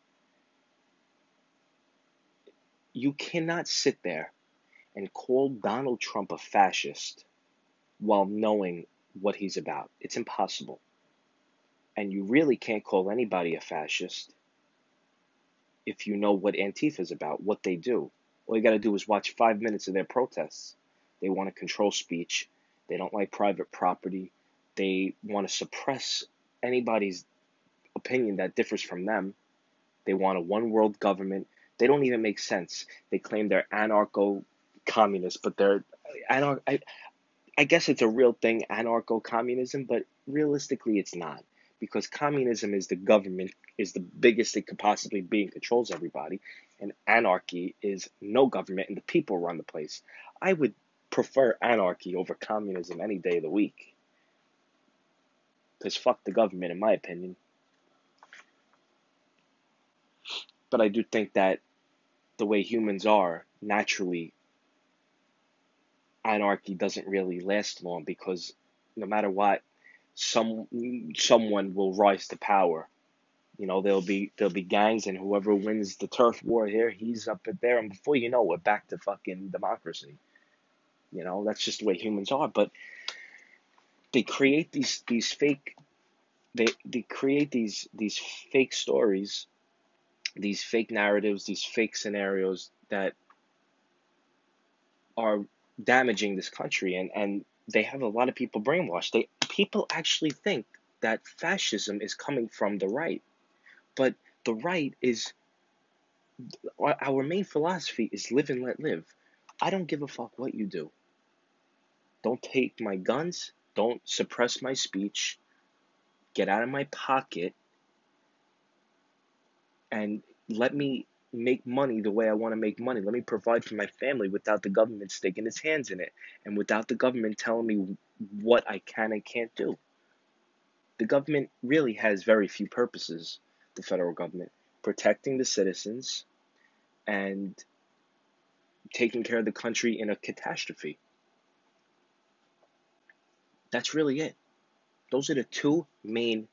You cannot sit there and call Donald Trump a fascist while knowing what he's about. It's impossible. And you really can't call anybody a fascist if you know what Antifa is about, what they do. All you got to do is watch 5 minutes of their protests. They want to control speech. They don't like private property. They want to suppress anybody's opinion that differs from them. They want a one world government. They don't even make sense. They claim they're anarcho-communists, but they're I guess it's a real thing, anarcho-communism, but realistically it's not. Because communism is the government, is the biggest it could possibly be and controls everybody. And anarchy is no government and the people run the place. I would prefer anarchy over communism any day of the week. Because fuck the government, in my opinion. But I do think that the way humans are, naturally, anarchy doesn't really last long because no matter what, someone will rise to power. You know, there'll be gangs, and whoever wins the turf war here, he's up there, and before you know, we're back to fucking democracy. You know, that's just the way humans are. But they create these fake they create these fake stories, these fake narratives, these fake scenarios that are damaging this country, and they have a lot of people brainwashed. People actually think that fascism is coming from the right, but the right is our main philosophy is live and let live. I don't give a fuck what you do. Don't take my guns. Don't suppress my speech. Get out of my pocket and let me make money the way I want to make money. Let me provide for my family without the government sticking its hands in it and without the government telling me what I can and can't do. The government really has very few purposes, the federal government. Protecting the citizens and taking care of the country in a catastrophe. That's really it. Those are the two main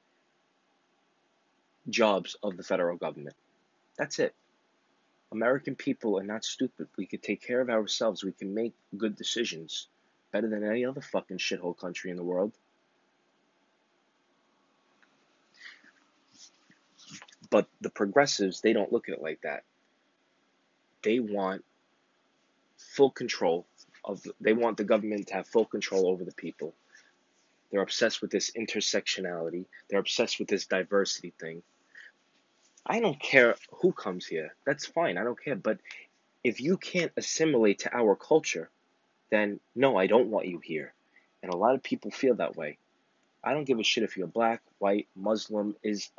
jobs of the federal government. That's it. American people are not stupid. We can take care of ourselves. We can make good decisions better than any other fucking shithole country in the world. But the progressives, they don't look at it like that. They want full control they want the government to have full control over the people. They're obsessed with this intersectionality. They're obsessed with this diversity thing. I don't care who comes here. That's fine. I don't care. But if you can't assimilate to our culture, then no, I don't want you here. And a lot of people feel that way. I don't give a shit if you're black, white, Muslim,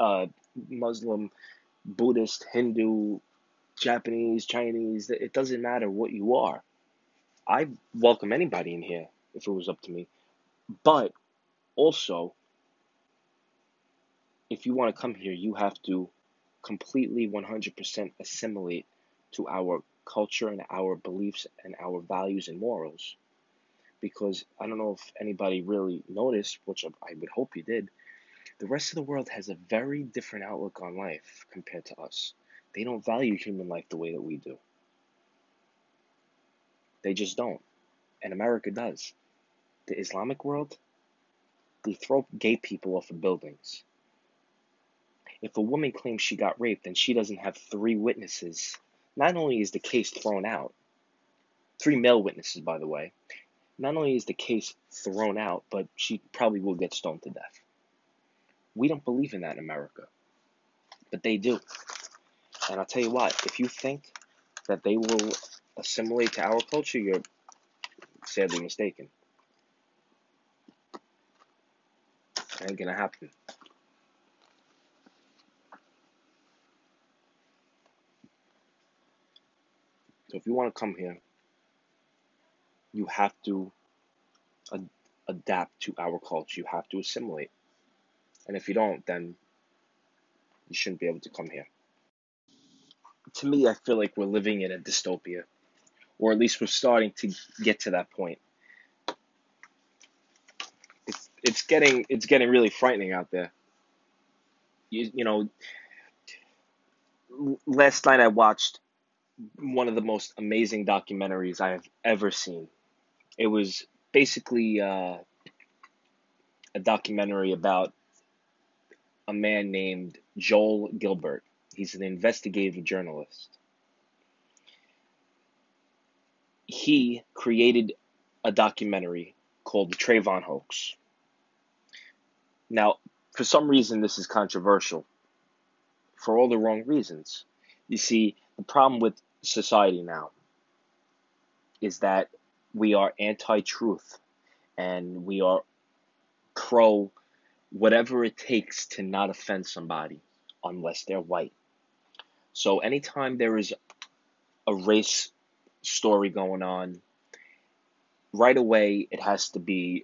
Buddhist, Hindu, Japanese, Chinese. It doesn't matter what you are. I welcome anybody in here if it was up to me. But also, if you want to come here, you have to completely 100% assimilate to our culture and our beliefs and our values and morals. Because I don't know if anybody really noticed, which I would hope you did, the rest of the world has a very different outlook on life compared to us. They don't value human life the way that we do. They just don't. And America does. The Islamic world, they throw gay people off of buildings. If a woman claims she got raped and she doesn't have 3 witnesses, not only is the case thrown out, 3 male witnesses, by the way, not only is the case thrown out, but she probably will get stoned to death. We don't believe in that in America, but they do. And I'll tell you what, if you think that they will assimilate to our culture, you're sadly mistaken. It ain't gonna happen. So if you want to come here, you have to adapt to our culture. You have to assimilate. And if you don't, then you shouldn't be able to come here. To me, I feel like we're living in a dystopia, or at least we're starting to get to that point. It's getting really frightening out there. You know, last night I watched one of the most amazing documentaries I have ever seen. It was basically a documentary about a man named Joel Gilbert. He's an investigative journalist. He created a documentary called The Trayvon Hoax. Now, for some reason, this is controversial for all the wrong reasons. You see, the problem with society now is that we are anti-truth and we are pro whatever it takes to not offend somebody unless they're white. So anytime there is a race story going on, right away it has to be,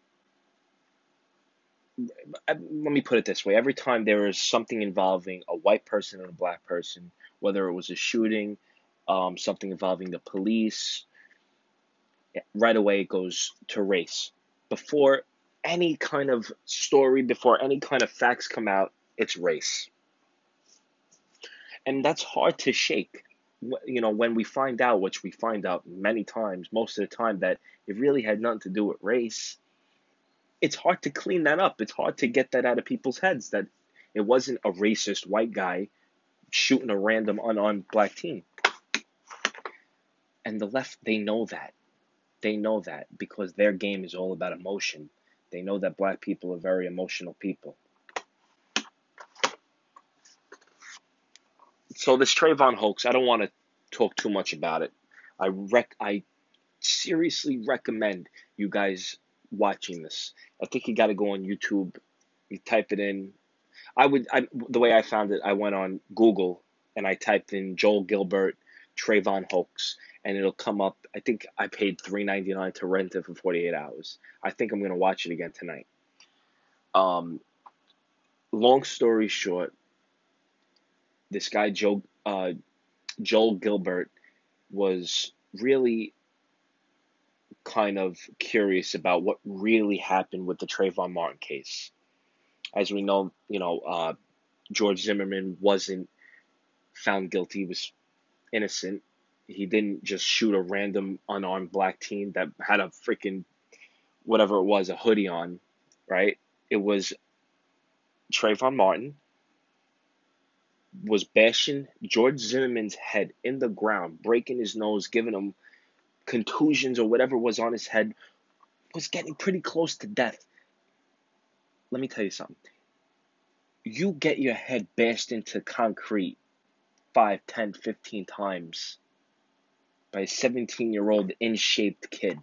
let me put it this way, every time there is something involving a white person and a black person, whether it was a shooting, something involving the police, right away it goes to race. Before any kind of story, before any kind of facts come out, it's race. And that's hard to shake. When we find out, which we find out many times, most of the time, that it really had nothing to do with race, it's hard to clean that up. It's hard to get that out of people's heads that it wasn't a racist white guy shooting a random unarmed black teen. And the left, they know that. They know that because their game is all about emotion. They know that black people are very emotional people. So this Trayvon hoax, I don't want to talk too much about it. I seriously recommend you guys watching this. I think you got to go on YouTube. You type it in. The way I found it, I went on Google and I typed in Joel Gilbert Trayvon hoax, and it'll come up. I think I paid $3.99 to rent it for 48 hours. I think I'm gonna watch it again tonight. Um, Long story short, this guy Joel Gilbert was really kind of curious about what really happened with the Trayvon Martin case. As we know, George Zimmerman wasn't found guilty; he was innocent. He didn't just shoot a random unarmed black teen that had a freaking whatever it was, a hoodie on, right? It was Trayvon Martin was bashing George Zimmerman's head in the ground, breaking his nose, giving him contusions or whatever was on his head, was getting pretty close to death. Let me tell you something. You get your head bashed into concrete 5, 10, 15 times by a 17-year-old in-shaped kid.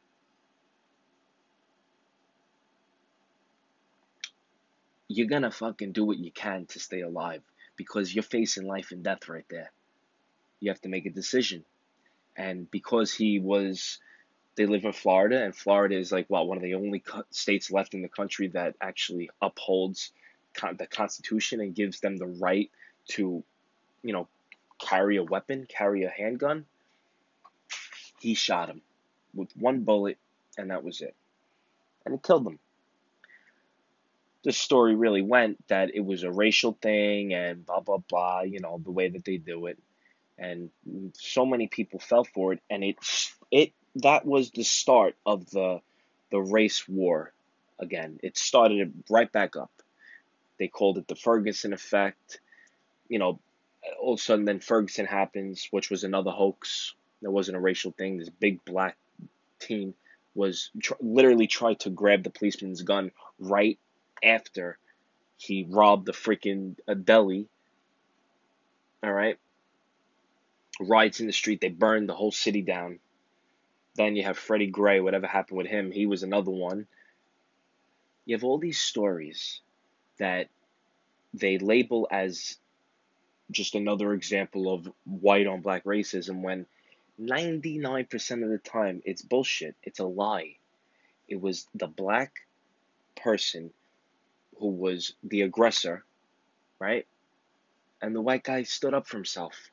You're gonna fucking do what you can to stay alive because you're facing life and death right there. You have to make a decision. And because they live in Florida, and Florida is like, one of the only states left in the country that actually upholds the Constitution and gives them the right to, carry a weapon, carry a handgun. He shot him with one bullet, and that was it. And it killed him. The story really went that it was a racial thing and blah, blah, blah, the way that they do it. And so many people fell for it, and that was the start of the race war again. It started right back up. They called it the Ferguson effect. All of a sudden then Ferguson happens, which was another hoax. There wasn't a racial thing. This big black teen was literally tried to grab the policeman's gun right after he robbed the freaking deli. All right. Riots in the street. They burned the whole city down. Then you have Freddie Gray. Whatever happened with him, he was another one. You have all these stories that they label as just another example of white on black racism when 99% of the time it's bullshit. It's a lie. It was the black person who was the aggressor, right? And the white guy stood up for himself.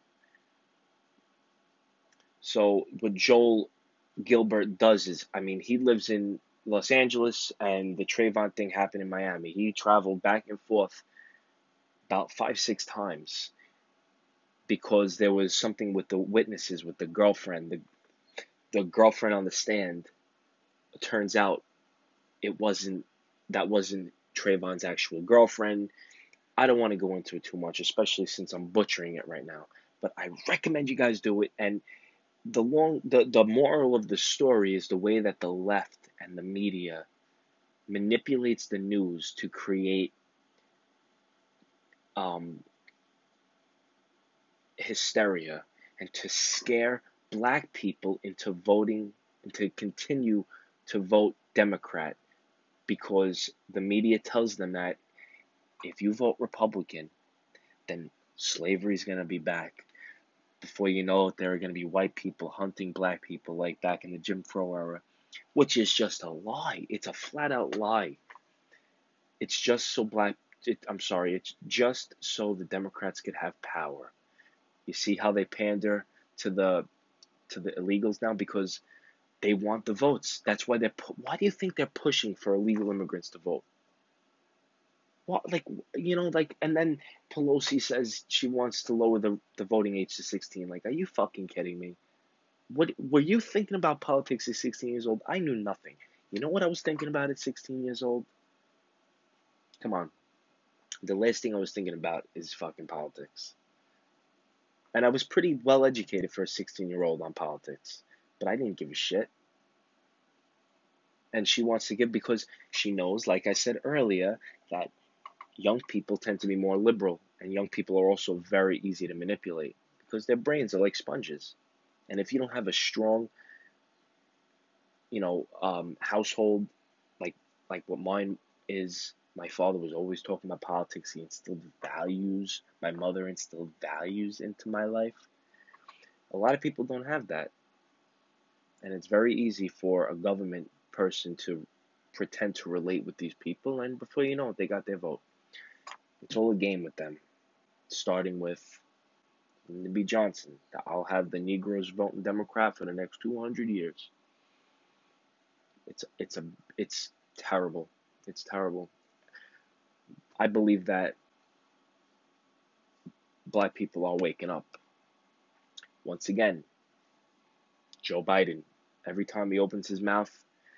So what Joel Gilbert does is, I mean, he lives in Los Angeles and the Trayvon thing happened in Miami. He traveled back and forth about 5, 6 times because there was something with the witnesses, with the girlfriend. The girlfriend on the stand, it turns out that wasn't Trayvon's actual girlfriend. I don't want to go into it too much, especially since I'm butchering it right now. But I recommend you guys do it. And the moral of the story is the way that the left and the media manipulates the news to create hysteria and to scare black people into voting and to continue to vote Democrat because the media tells them that if you vote Republican, then slavery is going to be back. Before you know it, there are going to be white people hunting black people like back in the Jim Crow era, which is just a lie. It's a flat out lie. It's just so it's just so the Democrats could have power. You see how they pander to the illegals now because they want the votes. That's why why do you think they're pushing for illegal immigrants to vote? What, and then Pelosi says she wants to lower the voting age to 16. Like, are you fucking kidding me? What were you thinking about politics at 16 years old? I knew nothing. You know what I was thinking about at 16 years old? Come on. The last thing I was thinking about is fucking politics. And I was pretty well educated for a 16-year-old on politics, but I didn't give a shit. And she wants to give because she knows, like I said earlier, that young people tend to be more liberal, and young people are also very easy to manipulate because their brains are like sponges. And if you don't have a strong, household, like what mine is, my father was always talking about politics. He instilled values. My mother instilled values into my life. A lot of people don't have that. And it's very easy for a government person to pretend to relate with these people, and before you know it, they got their vote. It's all a game with them. Starting with Lyndon B. Johnson. I'll have the Negroes voting Democrat for the next 200 years. It's terrible. It's terrible. I believe that black people are waking up. Once again, Joe Biden, every time he opens his mouth,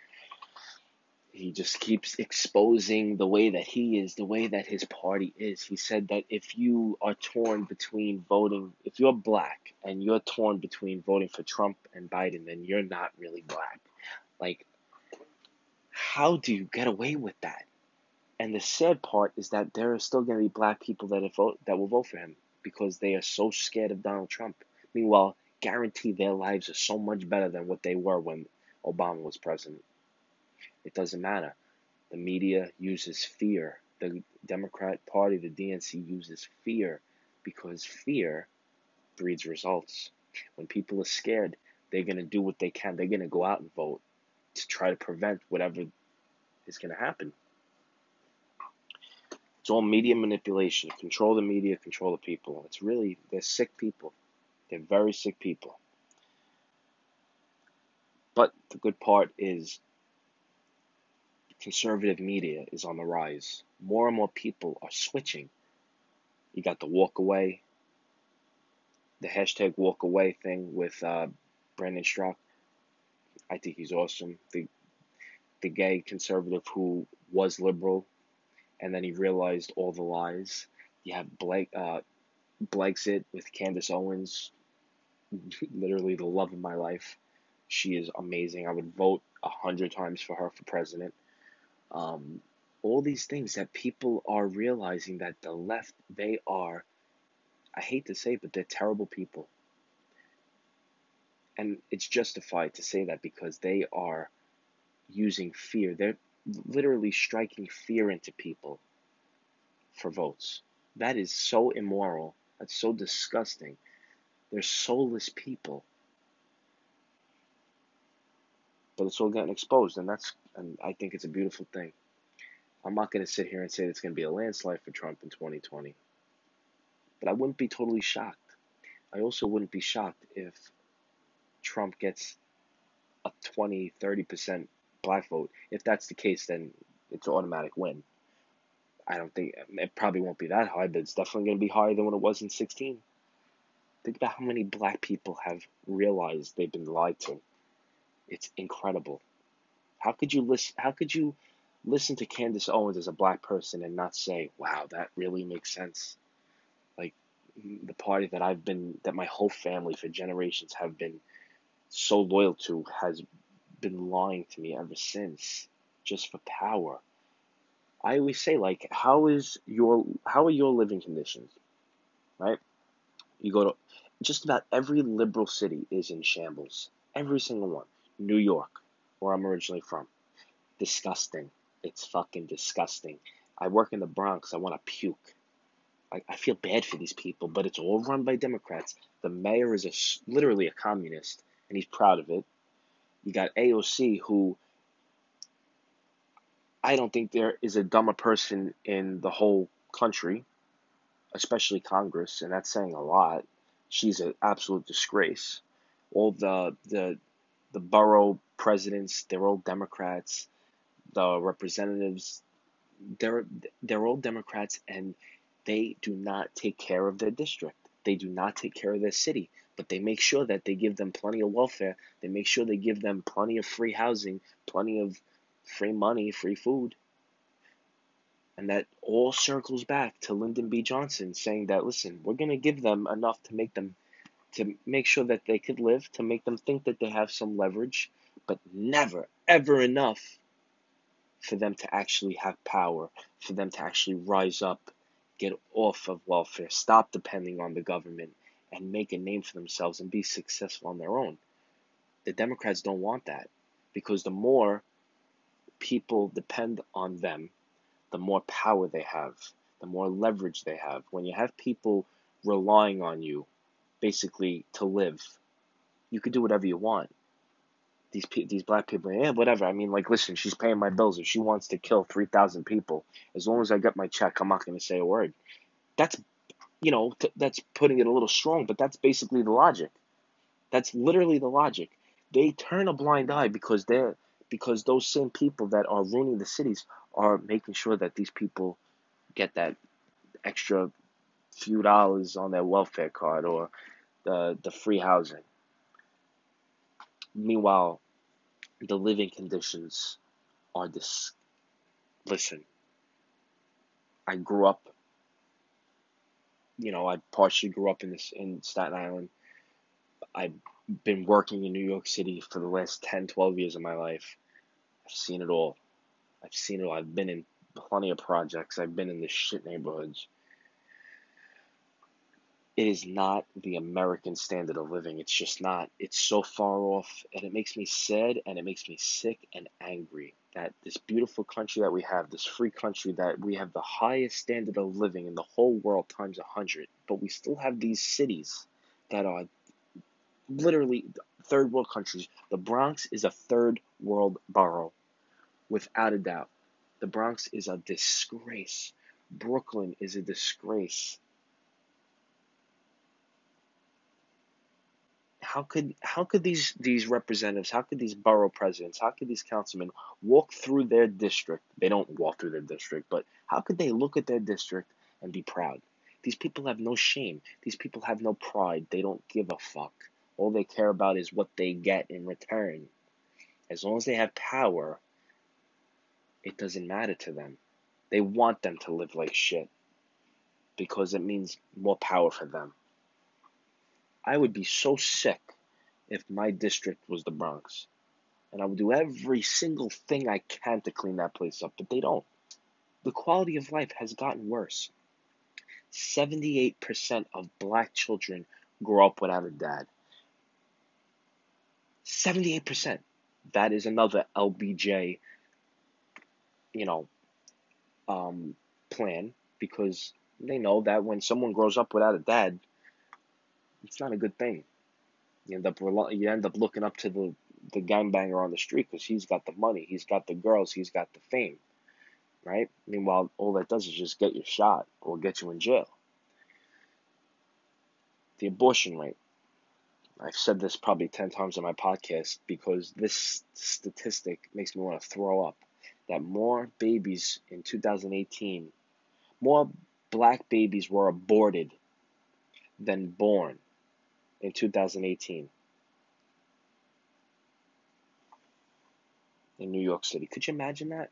he just keeps exposing the way that he is, the way that his party is. He said that if you are torn between voting, if you're black and you're torn between voting for Trump and Biden, then you're not really black. Like, how do you get away with that? And the sad part is that there are still going to be black people that will vote for him because they are so scared of Donald Trump. Meanwhile, guarantee their lives are so much better than what they were when Obama was president. It doesn't matter. The media uses fear. The Democrat Party, the DNC, uses fear because fear breeds results. When people are scared, they're going to do what they can. They're going to go out and vote to try to prevent whatever is going to happen. It's all media manipulation. Control the media, control the people. They're sick people. They're very sick people. But the good part is conservative media is on the rise. More and more people are switching. You got the walk away, the hashtag walk away thing with Brandon Straka. I think he's awesome. The gay conservative who was liberal and then he realized all the lies. You have Blexit with Candace Owens, literally the love of my life. She is amazing. I would vote 100 times for her for president. All these things that people are realizing that the left, they are, I hate to say it, but they're terrible people. And it's justified to say that because they are using fear. literally striking fear into people for votes. That is so immoral. That's so disgusting. They're soulless people. But it's all getting exposed, and I think it's a beautiful thing. I'm not going to sit here and say it's going to be a landslide for Trump in 2020, but I wouldn't be totally shocked. I also wouldn't be shocked if Trump gets a 20, 30% black vote. If that's the case, then it's an automatic win. I don't think it probably won't be that high, but it's definitely going to be higher than what it was in 16. Think about how many black people have realized they've been lied to. It's incredible. How could you listen to Candace Owens as a black person and not say, "Wow, that really makes sense"? Like the party that my whole family for generations have been so loyal to has been lying to me ever since, just for power. I always say, like, how are your living conditions, right? You go to just about every liberal city is in shambles. Every single one. New York, where I'm originally from, disgusting. It's fucking disgusting. I work in the Bronx. I want to puke. I feel bad for these people, but it's all run by Democrats. The mayor is literally a communist, and he's proud of it. You got AOC, who I don't think there is a dumber person in the whole country, especially Congress, and that's saying a lot. She's an absolute disgrace. All the borough presidents, they're all Democrats. The representatives, they're all Democrats, and they do not take care of their district. They do not take care of their city, but they make sure that they give them plenty of welfare. They make sure they give them plenty of free housing, plenty of free money, free food. And that all circles back to Lyndon B. Johnson saying that, listen, we're going to give them enough to make sure that they could live, to make them think that they have some leverage, but never, ever enough for them to actually have power, for them to actually rise up, get off of welfare, stop depending on the government, and make a name for themselves and be successful on their own. The Democrats don't want that, because the more people depend on them, the more power they have, the more leverage they have. When you have people relying on you, basically, to live, you could do whatever you want. These black people, yeah, whatever. I mean, like, listen, she's paying my bills. If she wants to kill 3,000 people, as long as I get my check, I'm not going to say a word. That's, that's putting it a little strong, but that's basically the logic. That's literally the logic. They turn a blind eye because those same people that are ruining the cities are making sure that these people get that extra few dollars on their welfare card or the free housing. Meanwhile, the living conditions are this. Listen, I grew up. I partially grew up in Staten Island. I've been working in New York City for the last 10, 12 years of my life. I've seen it all. I've been in plenty of projects. I've been in the shit neighborhoods. It is not the American standard of living. It's just not. It's so far off, and it makes me sad, and it makes me sick and angry that this beautiful country that we have, this free country that we have the highest standard of living in the whole world times 100, but we still have these cities that are literally third world countries. The Bronx is a third world borough, without a doubt. The Bronx is a disgrace. Brooklyn is a disgrace. How could these representatives, how could these borough presidents, how could these councilmen walk through their district? They don't walk through their district, but how could they look at their district and be proud? These people have no shame. These people have no pride. They don't give a fuck. All they care about is what they get in return. As long as they have power, it doesn't matter to them. They want them to live like shit because it means more power for them. I would be so sick if my district was the Bronx. And I would do every single thing I can to clean that place up, but they don't. The quality of life has gotten worse. 78% of black children grow up without a dad. 78%. That is another LBJ you know, plan, because they know that when someone grows up without a dad, it's not a good thing. You end up looking up to the gangbanger on the street because he's got the money, he's got the girls, he's got the fame, right? Meanwhile, all that does is just get you shot or get you in jail. The abortion rate. I've said this probably 10 times on my podcast because this statistic makes me want to throw up. That more babies in 2018, more black babies were aborted than born in 2018 in New York City. Could you imagine that?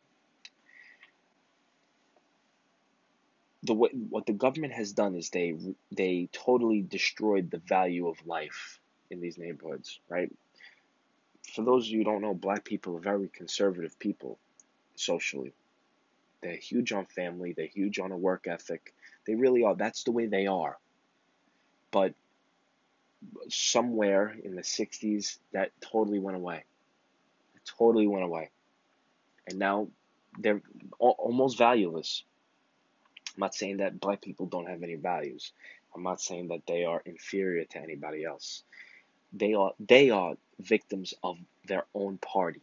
What the government has done is they totally destroyed the value of life in these neighborhoods, right? For those of you who don't know, black people are very conservative people socially. They're huge on family, they're huge on a work ethic. They really are. That's the way they are. But somewhere in the 60s, that totally went away. It totally went away. And now they're almost valueless. I'm not saying that black people don't have any values. I'm not saying that they are inferior to anybody else. They are victims of their own party.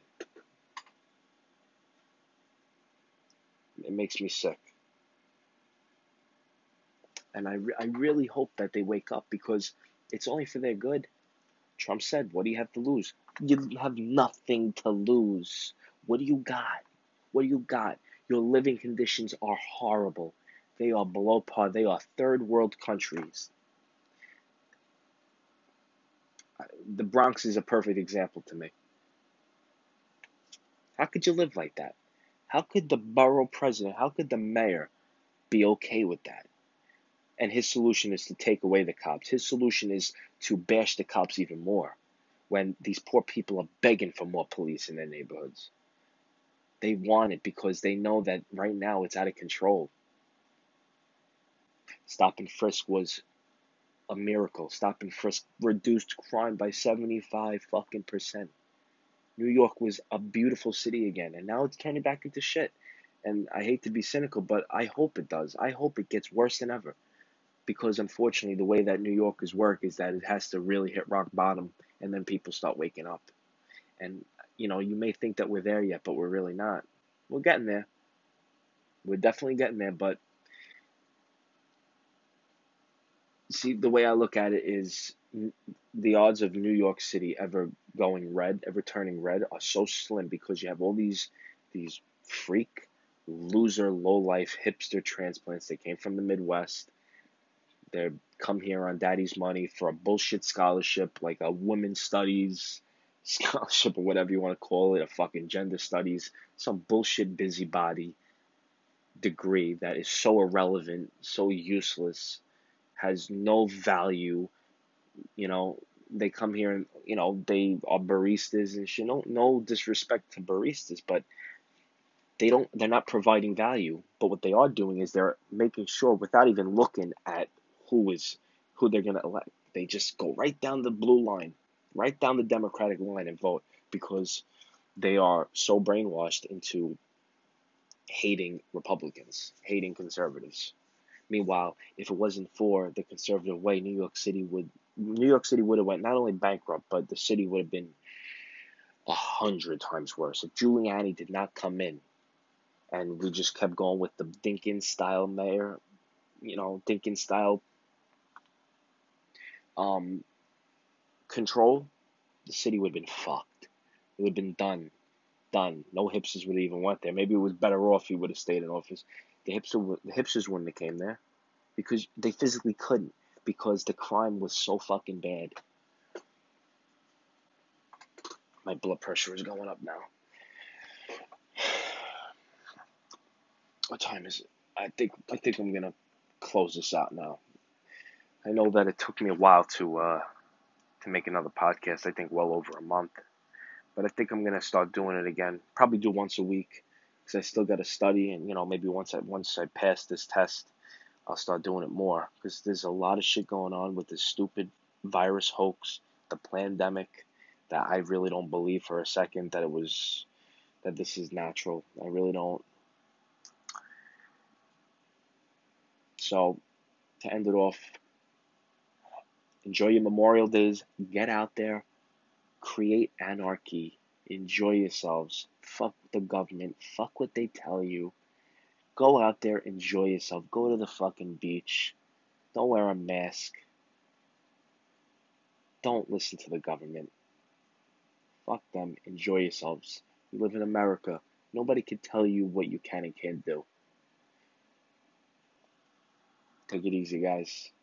It makes me sick. And I really hope that they wake up, because it's only for their good. Trump said, what do you have to lose? You have nothing to lose. What do you got? What do you got? Your living conditions are horrible. They are below par. They are third world countries. The Bronx is a perfect example to me. How could you live like that? How could the borough president, how could the mayor be okay with that? And his solution is to take away the cops. His solution is to bash the cops even more when these poor people are begging for more police in their neighborhoods. They want it because they know that right now it's out of control. Stop and frisk was a miracle. Stop and frisk reduced crime by 75%. New York was a beautiful city again, and now it's turning back into shit. And I hate to be cynical, but I hope it does. I hope it gets worse than ever. Because unfortunately, the way that New Yorkers work is that it has to really hit rock bottom, and then people start waking up. And, you may think that we're there yet, but we're really not. We're getting there. We're definitely getting there, but see, the way I look at it is the odds of New York City ever going red, ever turning red, are so slim because you have all these freak, loser, low-life, hipster transplants. They came from the Midwest. They come here on daddy's money for a bullshit scholarship, like a women's studies scholarship or whatever you want to call it, a fucking gender studies, some bullshit busybody degree that is so irrelevant, so useless, has no value. They come here and, they are baristas and shit. No disrespect to baristas, but they're not providing value. But what they are doing is they're making sure, without even looking at who they're going to elect, they just go right down the blue line, right down the Democratic line and vote, because they are so brainwashed into hating Republicans, hating conservatives. Meanwhile, if it wasn't for the conservative way, New York City would have went not only bankrupt, but the city would have been 100 times worse. If Giuliani did not come in, and we just kept going with the Dinkins style mayor, Dinkins style control, the city would have been fucked. It would have been done. No hipsters would have even went there. Maybe it was better off he would have stayed in office. The hipsters wouldn't have came there because they physically couldn't, because the crime was so fucking bad. My blood pressure is going up now. What time is it? I think I'm gonna close this out now. I know that it took me a while to make another podcast. I think well over a month, but I think I'm gonna start doing it again. Probably do once a week, because I still got to study, and maybe once I pass this test, I'll start doing it more, because there's a lot of shit going on with this stupid virus hoax, the pandemic, that I really don't believe for a second that this is natural. I really don't. So, to end it off, enjoy your Memorial Days. Get out there. Create anarchy. Enjoy yourselves. Fuck the government. Fuck what they tell you. Go out there. Enjoy yourself. Go to the fucking beach. Don't wear a mask. Don't listen to the government. Fuck them. Enjoy yourselves. You live in America. Nobody can tell you what you can and can't do. Take it easy, guys.